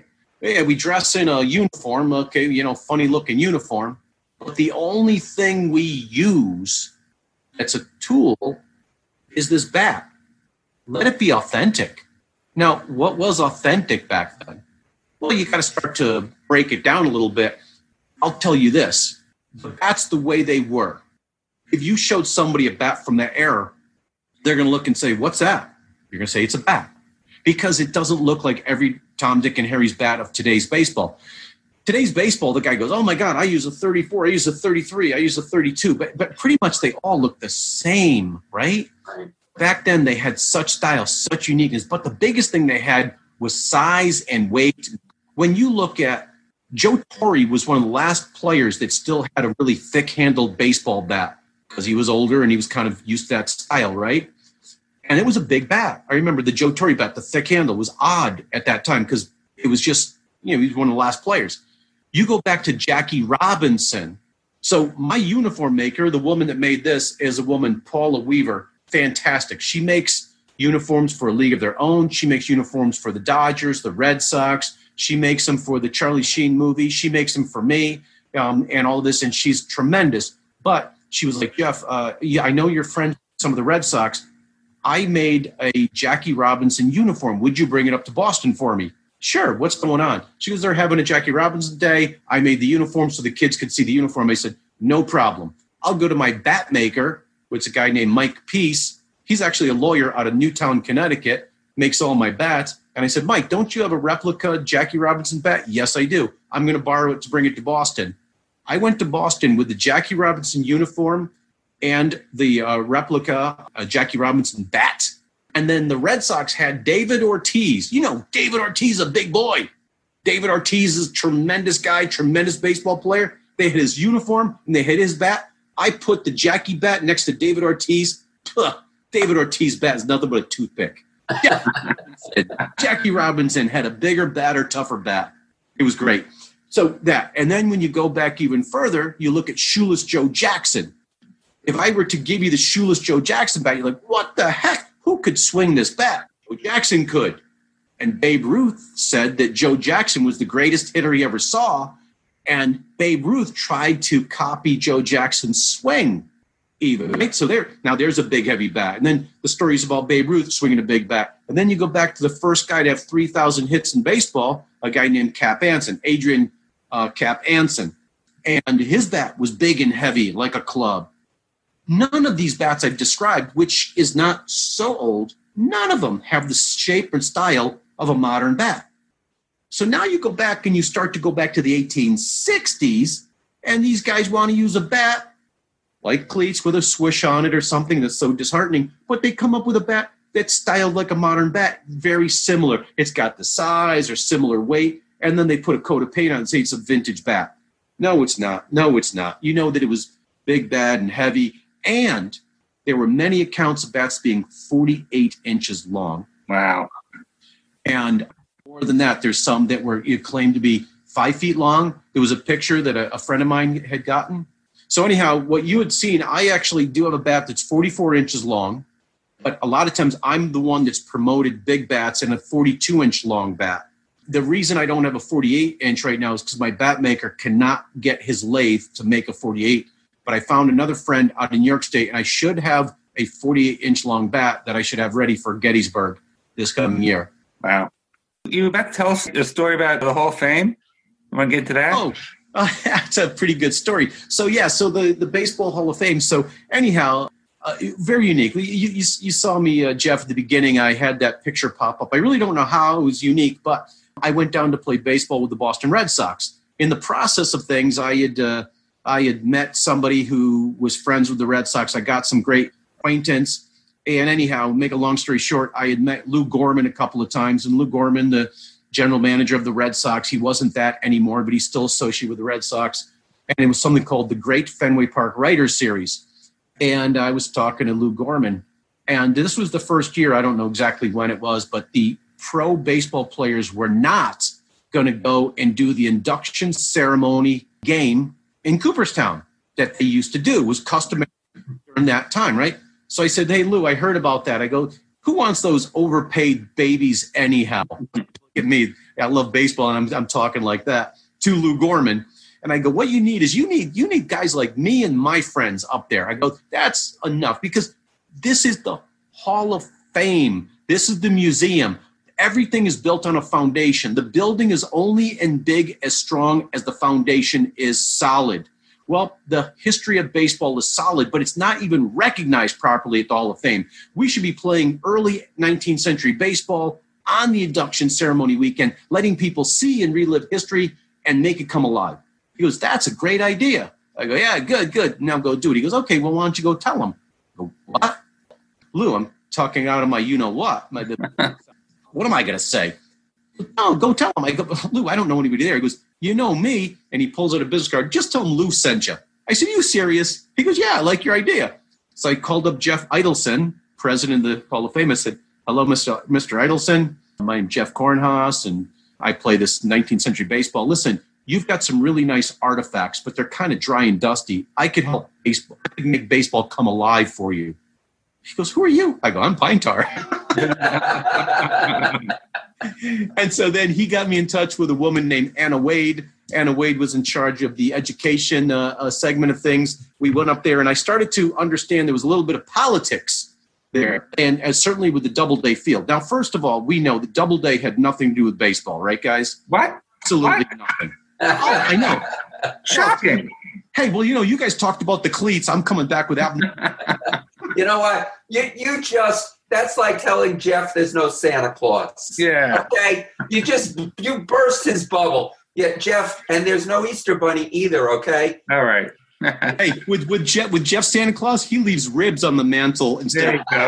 Yeah, we dress in a uniform, okay, you know, funny looking uniform. But the only thing we use that's a tool is this bat. Let it be authentic. Now, what was authentic back then? Well, you got to start to break it down a little bit. I'll tell you this. The bats the way they were. If you showed somebody a bat from that era, they're going to look and say, what's that? You're going to say it's a bat. Because it doesn't look like every Tom, Dick, and Harry's bat of today's baseball. Today's baseball, the guy goes, oh, my God, I use a thirty-four, I use a thirty-three, I use a thirty-two. But, but pretty much they all look the same, right? Back then, they had such style, such uniqueness. But the biggest thing they had was size and weight. When you look at Joe Torre was one of the last players that still had a really thick-handled baseball bat because he was older and he was kind of used to that style, right? And it was a big bat. I remember the Joe Torre bat, the thick handle, was odd at that time because it was just, you know, he was one of the last players. You go back to Jackie Robinson. So my uniform maker, the woman that made this, is a woman, Paula Weaver. Fantastic. She makes uniforms for a league of their own. She makes uniforms for the Dodgers, the Red Sox. She makes them for the Charlie Sheen movie. She makes them for me um, and all of this, and she's tremendous. But she was like, Jeff, uh, yeah, I know you're friends with some of the Red Sox. I made a Jackie Robinson uniform. Would you bring it up to Boston for me? Sure. What's going on? She goes, they're having a Jackie Robinson day. I made the uniform so the kids could see the uniform. I said, no problem. I'll go to my bat maker, which is a guy named Mike Peace. He's actually a lawyer out of Newtown, Connecticut, makes all my bats. And I said, Mike, don't you have a replica Jackie Robinson bat? Yes, I do. I'm going to borrow it to bring it to Boston. I went to Boston with the Jackie Robinson uniform and the uh, replica uh, Jackie Robinson bat. And then the Red Sox had David Ortiz. You know, David Ortiz, a big boy. David Ortiz is a tremendous guy, tremendous baseball player. They had his uniform and they had his bat. I put the Jackie bat next to David Ortiz. Puh, David Ortiz bat is nothing but a toothpick. Yeah. Jackie Robinson had a bigger bat or tougher bat. It was great. So that, and then when you go back even further, you look at Shoeless Joe Jackson. If I were to give you the Shoeless Joe Jackson bat, you're like, what the heck? Who could swing this bat? Joe Jackson could. And Babe Ruth said that Joe Jackson was the greatest hitter he ever saw. And Babe Ruth tried to copy Joe Jackson's swing even, right? So there, now there's a big, heavy bat. And then the stories about Babe Ruth swinging a big bat. And then you go back to the first guy to have three thousand hits in baseball, a guy named Cap Anson, Adrian uh, Cap Anson. And his bat was big and heavy, like a club. None of these bats I've described, which is not so old, none of them have the shape and style of a modern bat. So now you go back and you start to go back to the eighteen sixties, and these guys want to use a bat like cleats with a swish on it or something that's so disheartening, but they come up with a bat that's styled like a modern bat, very similar. It's got the size or similar weight, and then they put a coat of paint on it and say it's a vintage bat. No, it's not. No, it's not. You know that it was big, bad, and heavy, and there were many accounts of bats being forty-eight inches long. Wow. And more than that, there's some that were claimed to be five feet long. There was a picture that a, a friend of mine had gotten. So anyhow, what you had seen, I actually do have a bat that's forty-four inches long, but a lot of times I'm the one that's promoted big bats and a forty-two inch long bat. The reason I don't have a forty-eight inch right now is because my bat maker cannot get his lathe to make a forty-eight. But I found another friend out in New York State, and I should have a forty-eight inch long bat that I should have ready for Gettysburg this coming year. Wow. You about to tell us a story about the Hall of Fame? You want to get into that? Oh, uh, that's a pretty good story. So, yeah, so the, the Baseball Hall of Fame. So, anyhow, uh, very unique. You, you, you saw me, uh, Jeff, at the beginning. I had that picture pop up. I really don't know how it was unique, but I went down to play baseball with the Boston Red Sox. In the process of things, I had uh, I had met somebody who was friends with the Red Sox. I got some great acquaintance. And anyhow, make a long story short, I had met Lou Gorman a couple of times. And Lou Gorman, the general manager of the Red Sox, he wasn't that anymore, but he's still associated with the Red Sox. And it was something called the Great Fenway Park Writers Series. And I was talking to Lou Gorman. And this was the first year, I don't know exactly when it was, but the pro baseball players were not going to go and do the induction ceremony game in Cooperstown that they used to do. It was customary during that time, right? So I said, hey, Lou, I heard about that. I go, who wants those overpaid babies anyhow? Look at me. I love baseball, and I'm, I'm talking like that to Lou Gorman. And I go, what you need is you need you need guys like me and my friends up there. I go, that's enough, because this is the Hall of Fame. This is the museum. Everything is built on a foundation. The building is only and big as strong as the foundation is solid. Well, the history of baseball is solid, but it's not even recognized properly at the Hall of Fame. We should be playing early nineteenth century baseball on the induction ceremony weekend, letting people see and relive history and make it come alive. He goes, that's a great idea. I go, yeah, good, good. Now go do it. He goes, okay, well, why don't you go tell him? I go, what? Lou, I'm talking out of my you-know-what. My, what am I going to say? No, go tell him. I go, Lou, I don't know anybody there. He goes, you know me. And he pulls out a business card. Just tell him Lou sent you. I said, you serious? He goes, yeah, I like your idea. So I called up Jeff Idelson, president of the Hall of Fame. I said, hello, Mister Mister Idelson. My name's Jeff Kornhaus, and I play this nineteenth century baseball. Listen, you've got some really nice artifacts, but they're kind of dry and dusty. I could help baseball. I could make baseball come alive for you. He goes, who are you? I go, I'm Pine Tar. And so then he got me in touch with a woman named Anna Wade. Anna Wade was in charge of the education uh, uh, segment of things. We went up there, and I started to understand there was a little bit of politics there, and uh, certainly with the Doubleday field. Now, first of all, we know that Doubleday had nothing to do with baseball, right, guys? What? Absolutely What? nothing. Oh, I know. Shocking. Hey, well, you know, you guys talked about the cleats. I'm coming back with that. You know what? You you just that's like telling Jeff there's no Santa Claus. Yeah. Okay. You just you burst his bubble. Yeah, Jeff, and there's no Easter Bunny either. Okay. All right. Hey, with with Jeff with Jeff Santa Claus, he leaves ribs on the mantle instead. There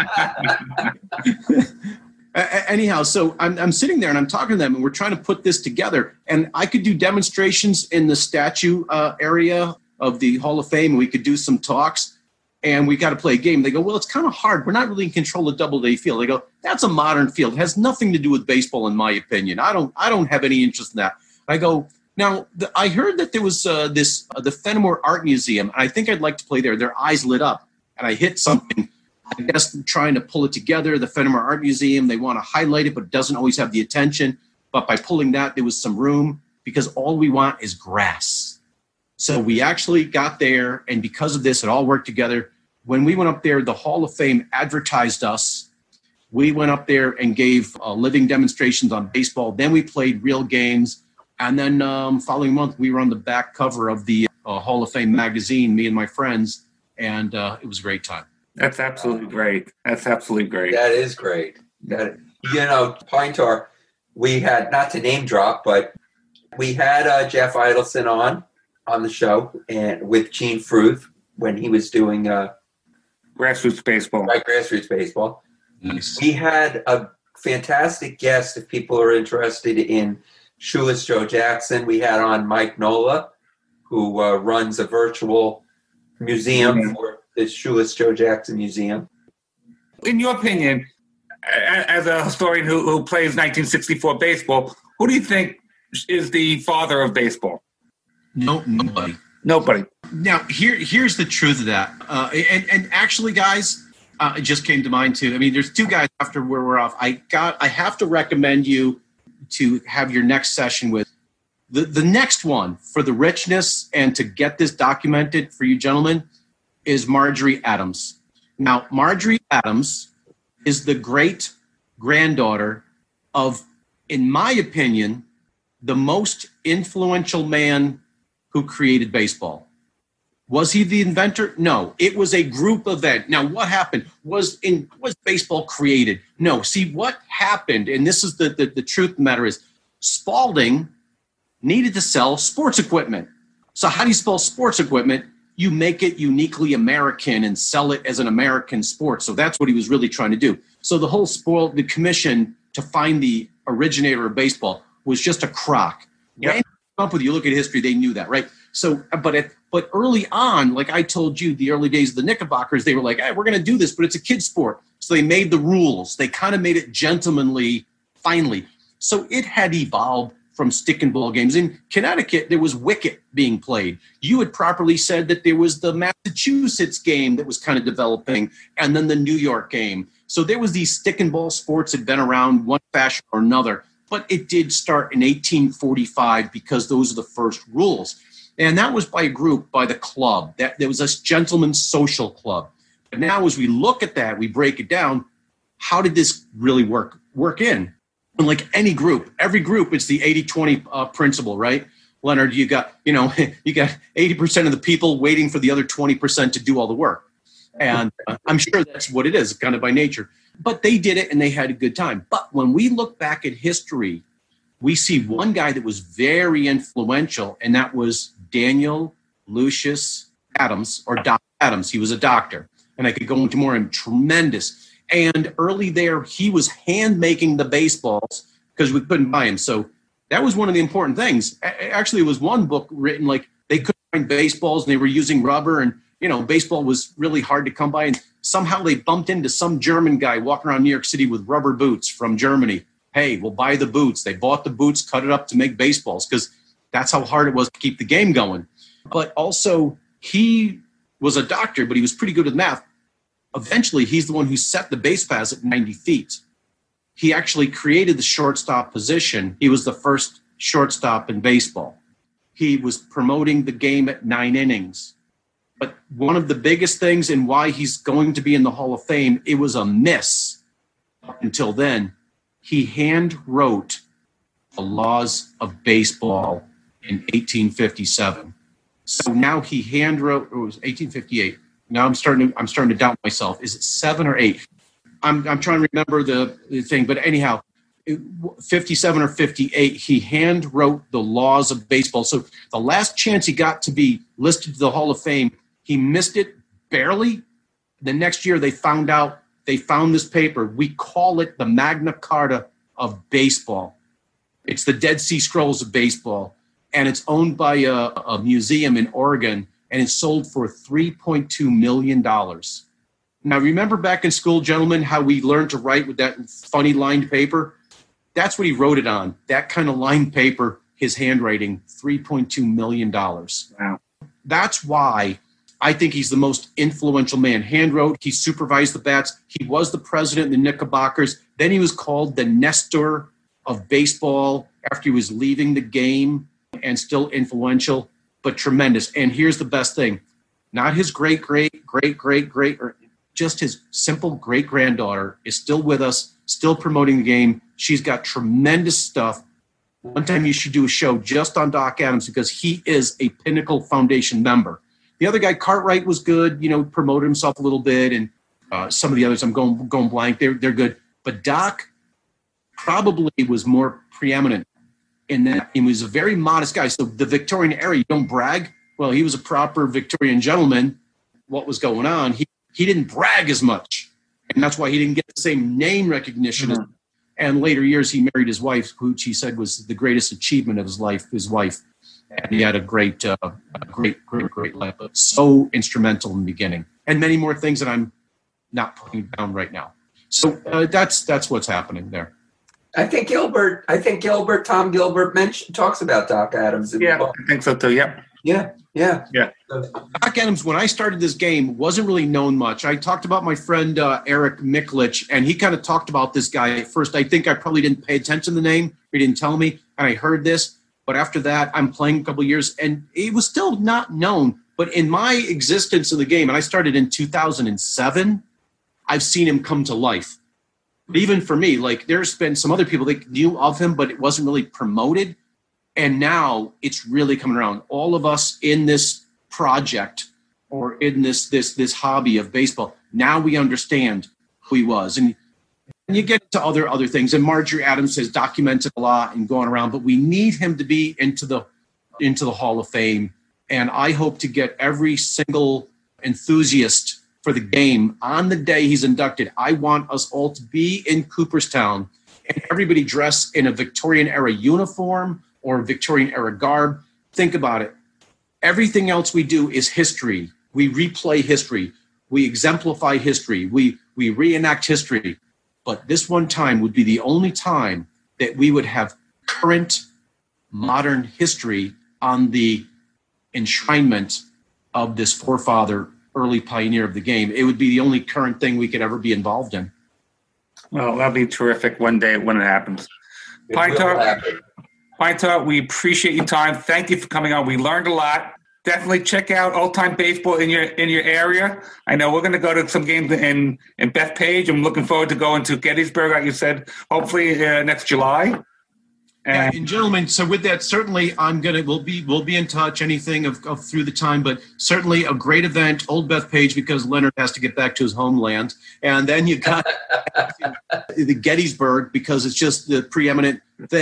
you go. Uh, anyhow, so I'm, I'm sitting there and I'm talking to them, and we're trying to put this together. And I could do demonstrations in the statue uh, area of the Hall of Fame, and we could do some talks, and we got to play a game. They go, well, it's kind of hard. We're not really in control of Doubleday Field. They go, that's a modern field. It has nothing to do with baseball, in my opinion. I don't I don't have any interest in that. I go, now, the, I heard that there was uh, this uh, the Fenimore Art Museum, and I think I'd like to play there. Their eyes lit up, and I hit something. I guess trying to pull it together, the Fenimore Art Museum, they want to highlight it, but it doesn't always have the attention. But by pulling that, there was some room, because all we want is grass. So we actually got there, and because of this, it all worked together. When we went up there, the Hall of Fame advertised us. We went up there and gave uh, living demonstrations on baseball. Then we played real games. And then um, following month, we were on the back cover of the uh, Hall of Fame magazine, me and my friends, and uh, it was a great time. That's absolutely great. That's absolutely great. That is great. That you know, Pine Tar, we had, not to name drop, but we had uh, Jeff Idelson on on the show, and with Gene Fruth when he was doing uh, grassroots baseball. Right, grassroots baseball. Nice. We had a fantastic guest. If people are interested in Shoeless Joe Jackson, we had on Mike Nola, who uh, runs a virtual museum mm-hmm. for the Shoeless Joe Jackson Museum. In your opinion, as a historian who, who plays nineteen sixty-four baseball, who do you think is the father of baseball? No, nobody. Nobody. Now, here, here's the truth of that. Uh, and, and actually, guys, uh, it just came to mind too. I mean, there's two guys after where we're off. I got. I have to recommend you to have your next session with. The, the next one, for the richness and to get this documented for you gentlemen, is Marjorie Adams. Now, Marjorie Adams is the great granddaughter of, in my opinion, the most influential man who created baseball. Was he the inventor? No, it was a group event. Now, what happened? Was in was baseball created? No. See, what happened, and this is the, the, the truth of the matter is, Spalding needed to sell sports equipment. So how do you spell sports equipment? You make it uniquely American and sell it as an American sport. So that's what he was really trying to do. So the whole spoil, the commission to find the originator of baseball was just a crock. Yep. When up with you look at history, they knew that, right? So, but it, but early on, like I told you, the early days of the Knickerbockers, they were like, hey, we're going to do this, but it's a kid's sport. So they made the rules. They kind of made it gentlemanly, finally. So it had evolved from stick and ball games. In Connecticut, there was wicket being played. You had properly said that there was the Massachusetts game that was kind of developing, and then the New York game. So there was these stick and ball sports that had been around one fashion or another. but it did start in eighteen forty-five because those are the first rules. And that was by a group, by the club. That there was this gentleman's social club. But now as we look at that, we break it down. How did this really work work in? And like any group, every group, it's the eighty twenty uh, principle, right? Leonard, you got, you know, you got eighty percent of the people waiting for the other twenty percent to do all the work. And uh, I'm sure that's what it is, kind of by nature. But they did it and they had a good time. But when we look back at history, we see one guy that was very influential, and that was Daniel Lucius Adams, or Doc Adams. He was a doctor, and I could go into more. And tremendous. And early there, he was hand making the baseballs because we couldn't buy them. So that was one of the important things. Actually, it was one book written like they couldn't find baseballs and they were using rubber, and you know, baseball was really hard to come by. And somehow they bumped into some German guy walking around New York City with rubber boots from Germany. Hey, we'll buy the boots. They bought the boots, cut it up to make baseballs because that's how hard it was to keep the game going. But also, he was a doctor, but he was pretty good at math. Eventually, he's the one who set the base paths at ninety feet. He actually created the shortstop position. He was the first shortstop in baseball. He was promoting the game at nine innings. But one of the biggest things and why he's going to be in the Hall of Fame, it was a miss up until then. He hand wrote the laws of baseball in eighteen fifty-seven. So now he hand wrote, it was eighteen fifty-eight. Now I'm starting to, I'm starting to doubt myself. Is it seven or eight? I'm I'm trying to remember the, the thing, but anyhow, fifty-seven or fifty-eight, he hand wrote the laws of baseball. So the last chance he got to be listed to the Hall of Fame, he missed it barely. The next year they found out, they found this paper. We call it the Magna Carta of baseball. It's the Dead Sea Scrolls of baseball. And it's owned by a, a museum in Oregon, and it's sold for three point two million dollars. Now, remember back in school, gentlemen, how we learned to write with that funny lined paper? That's what he wrote it on. That kind of lined paper, his handwriting, three point two million dollars. Wow. That's why I think he's the most influential man. Hand wrote, he supervised the bats. He was the president of the Knickerbockers. Then he was called the Nestor of baseball after he was leaving the game, and still influential, but tremendous. And here's the best thing. Not his great, great, great, great, great, or just his simple great-granddaughter is still with us, still promoting the game. She's got tremendous stuff. One time you should do a show just on Doc Adams because he is a Pinnacle Foundation member. The other guy, Cartwright, was good, you know, promoted himself a little bit, and uh, some of the others, I'm going going blank, they're, they're good. But Doc probably was more preeminent in that. He was a very modest guy. So the Victorian era, you don't brag. Well, he was a proper Victorian gentleman. What was going on? He he didn't brag as much. And that's why he didn't get the same name recognition. Mm-hmm. As, and later years, he married his wife, which he said was the greatest achievement of his life, his wife. And he had a great, uh, a great, great, great life. But so instrumental in the beginning. And many more things that I'm not putting down right now. So uh, that's that's what's happening there. I think Gilbert, I think Gilbert, Tom Gilbert mentioned, talks about Doc Adams. In yeah, the book. I think so too. Yep. Yeah, yeah. Yeah. Doc Adams, when I started this game, wasn't really known much. I talked about my friend uh, Eric Miklich, and he kind of talked about this guy at first. I think I probably didn't pay attention to the name. He didn't tell me, and I heard this. But after that, I'm playing a couple of years, and it was still not known. But in my existence of the game, and I started in two thousand seven, I've seen him come to life. But even for me, like there's been some other people that knew of him, but it wasn't really promoted. And now it's really coming around. All of us in this project or in this this this hobby of baseball, now we understand who he was. And, and you get to other other things. And Marjorie Adams has documented a lot and going around, but we need him to be into the into the Hall of Fame. And I hope to get every single enthusiast for the game on the day he's inducted. I want us all to be in Cooperstown and everybody dress in a Victorian era uniform or Victorian era garb. Think about it. Everything else we do is history. We replay history. We exemplify history. We, we reenact history. But this one time would be the only time that we would have current modern history on the enshrinement of this forefather, early pioneer of the game. It would be the only current thing we could ever be involved in. Well, that'll be terrific one day when it happens. It Pine will Tar, happen. Pine Tar, we appreciate your time. Thank you for coming on. We learned a lot. Definitely check out Old Time Baseball in your in your area. I know we're going to go to some games in, in Bethpage. I'm looking forward to going to Gettysburg, like you said, hopefully uh, next July. And, and gentlemen, so with that, certainly I'm gonna we'll be we'll be in touch. Anything of, of through the time, but certainly a great event, Old Bethpage, because Leonard has to get back to his homeland, and then you got the Gettysburg because it's just the preeminent thing,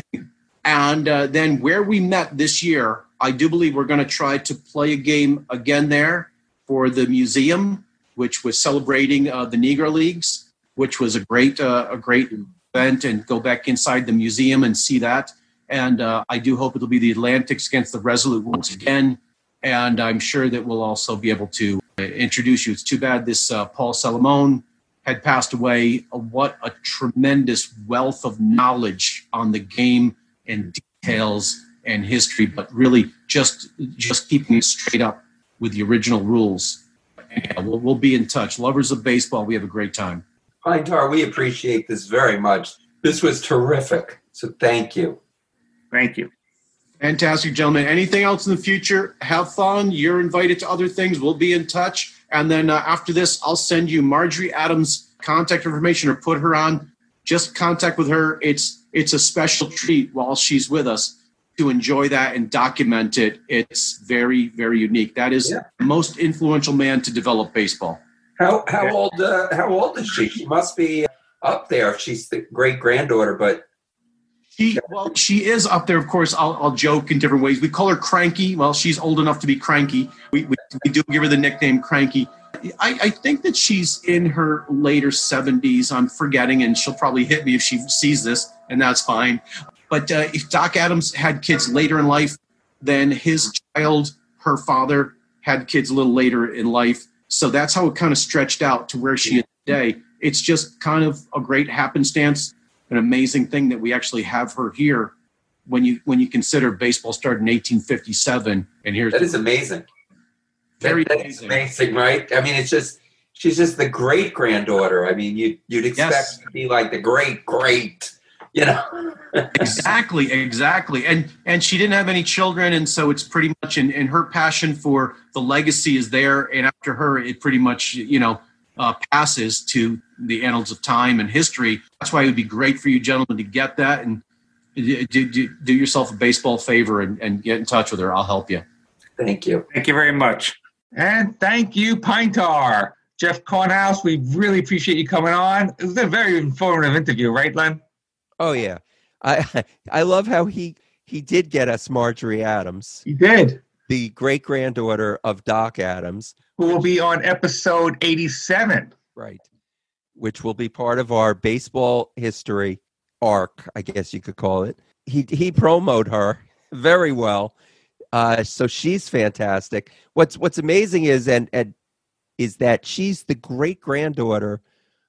and uh, then where we met this year. I do believe we're going to try to play a game again there for the museum, which was celebrating uh, the Negro Leagues, which was a great uh, a great event, and go back inside the museum and see that. And uh, I do hope it'll be the Atlantics against the Resolute once again. And I'm sure that we'll also be able to uh, introduce you. It's too bad this uh, Paul Salamone had passed away. Uh, what a tremendous wealth of knowledge on the game and details and history, but really just just keeping it straight up with the original rules. And we'll, we'll be in touch. Lovers of baseball, we have a great time. Pine Tar, we appreciate this very much. This was terrific. So thank you. Thank you. Fantastic, gentlemen. Anything else in the future? Have fun. You're invited to other things. We'll be in touch. And then uh, after this, I'll send you Marjorie Adams' contact information or put her on. Just contact with her. It's it's a special treat while she's with us to enjoy that and document it. It's very, very unique. That is yeah. the most influential man to develop baseball. How how old uh, how old is she? She must be up there if she's the great granddaughter, but she well she is up there. Of course, I'll I'll joke in different ways. We call her Cranky. Well, she's old enough to be cranky. We we, we do give her the nickname Cranky. I, I think that she's in her later seventies. I'm forgetting, and she'll probably hit me if she sees this, and that's fine. But uh, if Doc Adams had kids later in life, then his child, her father, had kids a little later in life. So that's how it kind of stretched out to where she is today. It's just kind of a great happenstance, an amazing thing that we actually have her here when you when you consider baseball started in eighteen fifty-seven. And here's that is amazing. Very that, that is amazing, right? I mean, it's just she's just the great granddaughter. I mean, you you'd expect Yes. to be like the great great. You know, exactly, exactly. And and she didn't have any children. And so it's pretty much in, in her passion for the legacy is there. And after her, it pretty much, you know, uh, passes to the annals of time and history. That's why it would be great for you gentlemen to get that and do, do, do yourself a baseball favor and, and get in touch with her. I'll help you. Thank you. Thank you very much. And thank you, Pine Tar. Jeff Cornhouse, we really appreciate you coming on. It was a very informative interview, right, Len? Oh yeah, I I love how he he did get us Marjorie Adams. He did. The great granddaughter of Doc Adams, who will be on episode eighty-seven. Right, which will be part of our baseball history arc, I guess you could call it. He he promoted her very well, uh, so she's fantastic. What's what's amazing is and and is that she's the great granddaughter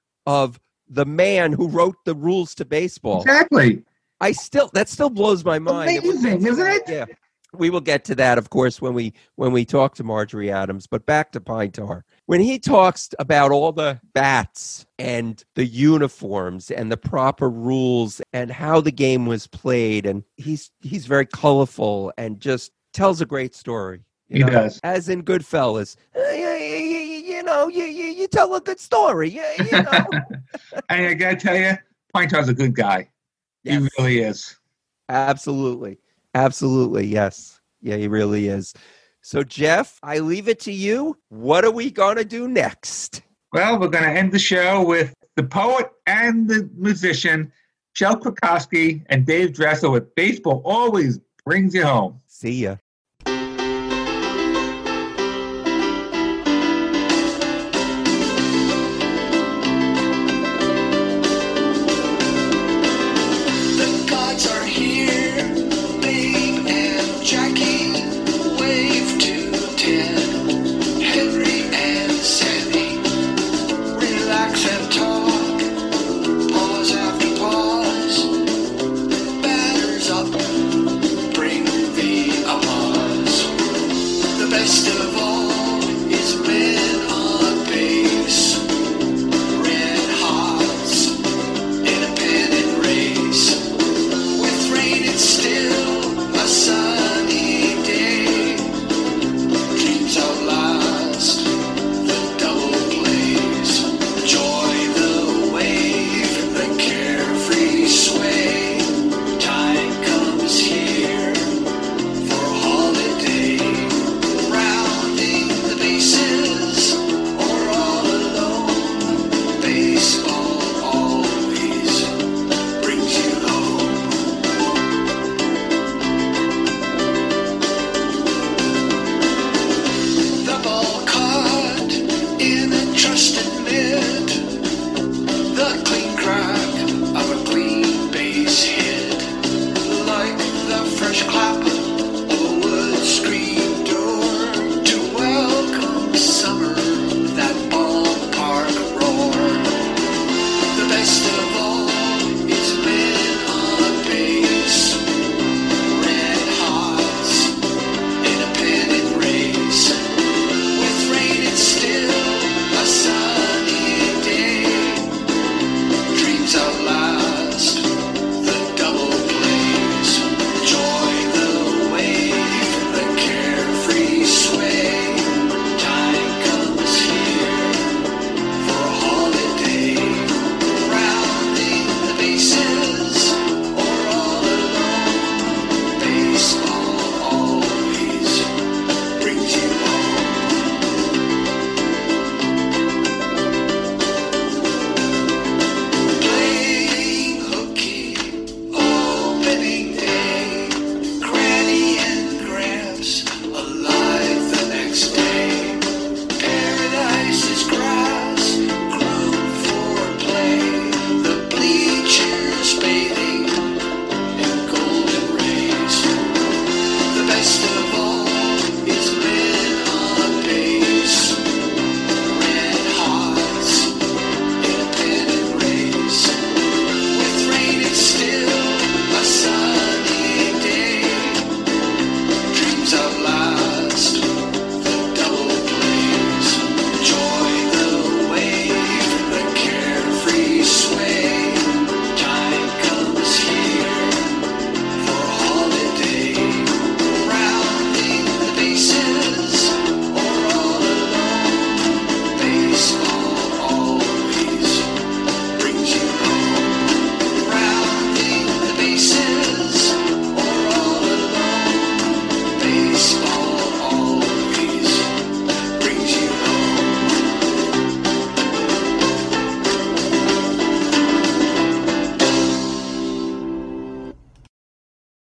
of the man who wrote the rules to baseball. Exactly. I still that still blows my mind. Amazing, isn't it? Yeah. We will get to that, of course, when we when we talk to Marjorie Adams. But back to Pine Tar. When he talks about all the bats and the uniforms and the proper rules and how the game was played, and he's he's very colorful and just tells a great story. He know? does. As in Goodfellas. Uh, you, you, you know, you, you you tell a good story. You, you know. And I gotta tell you, Pine Tar's a good guy. Yes. He really is. Absolutely. Absolutely. Yes. Yeah, he really is. So, Jeff, I leave it to you. What are we going to do next? Well, we're going to end the show with the poet and the musician, Joe Krakowski and Dave Dressel with Baseball Always Brings You Home. See ya. Bring the applause.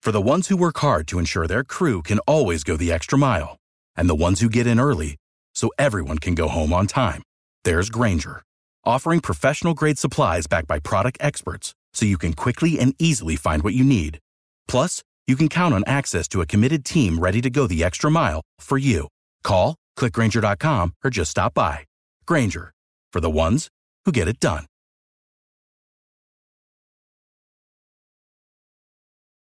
For the ones who work hard to ensure their crew can always go the extra mile, and the ones who get in early so everyone can go home on time, there's Grainger, offering professional-grade supplies backed by product experts so you can quickly and easily find what you need. Plus, you can count on access to a committed team ready to go the extra mile for you. Call, click Grainger dot com, or just stop by. Grainger, for the ones who get it done.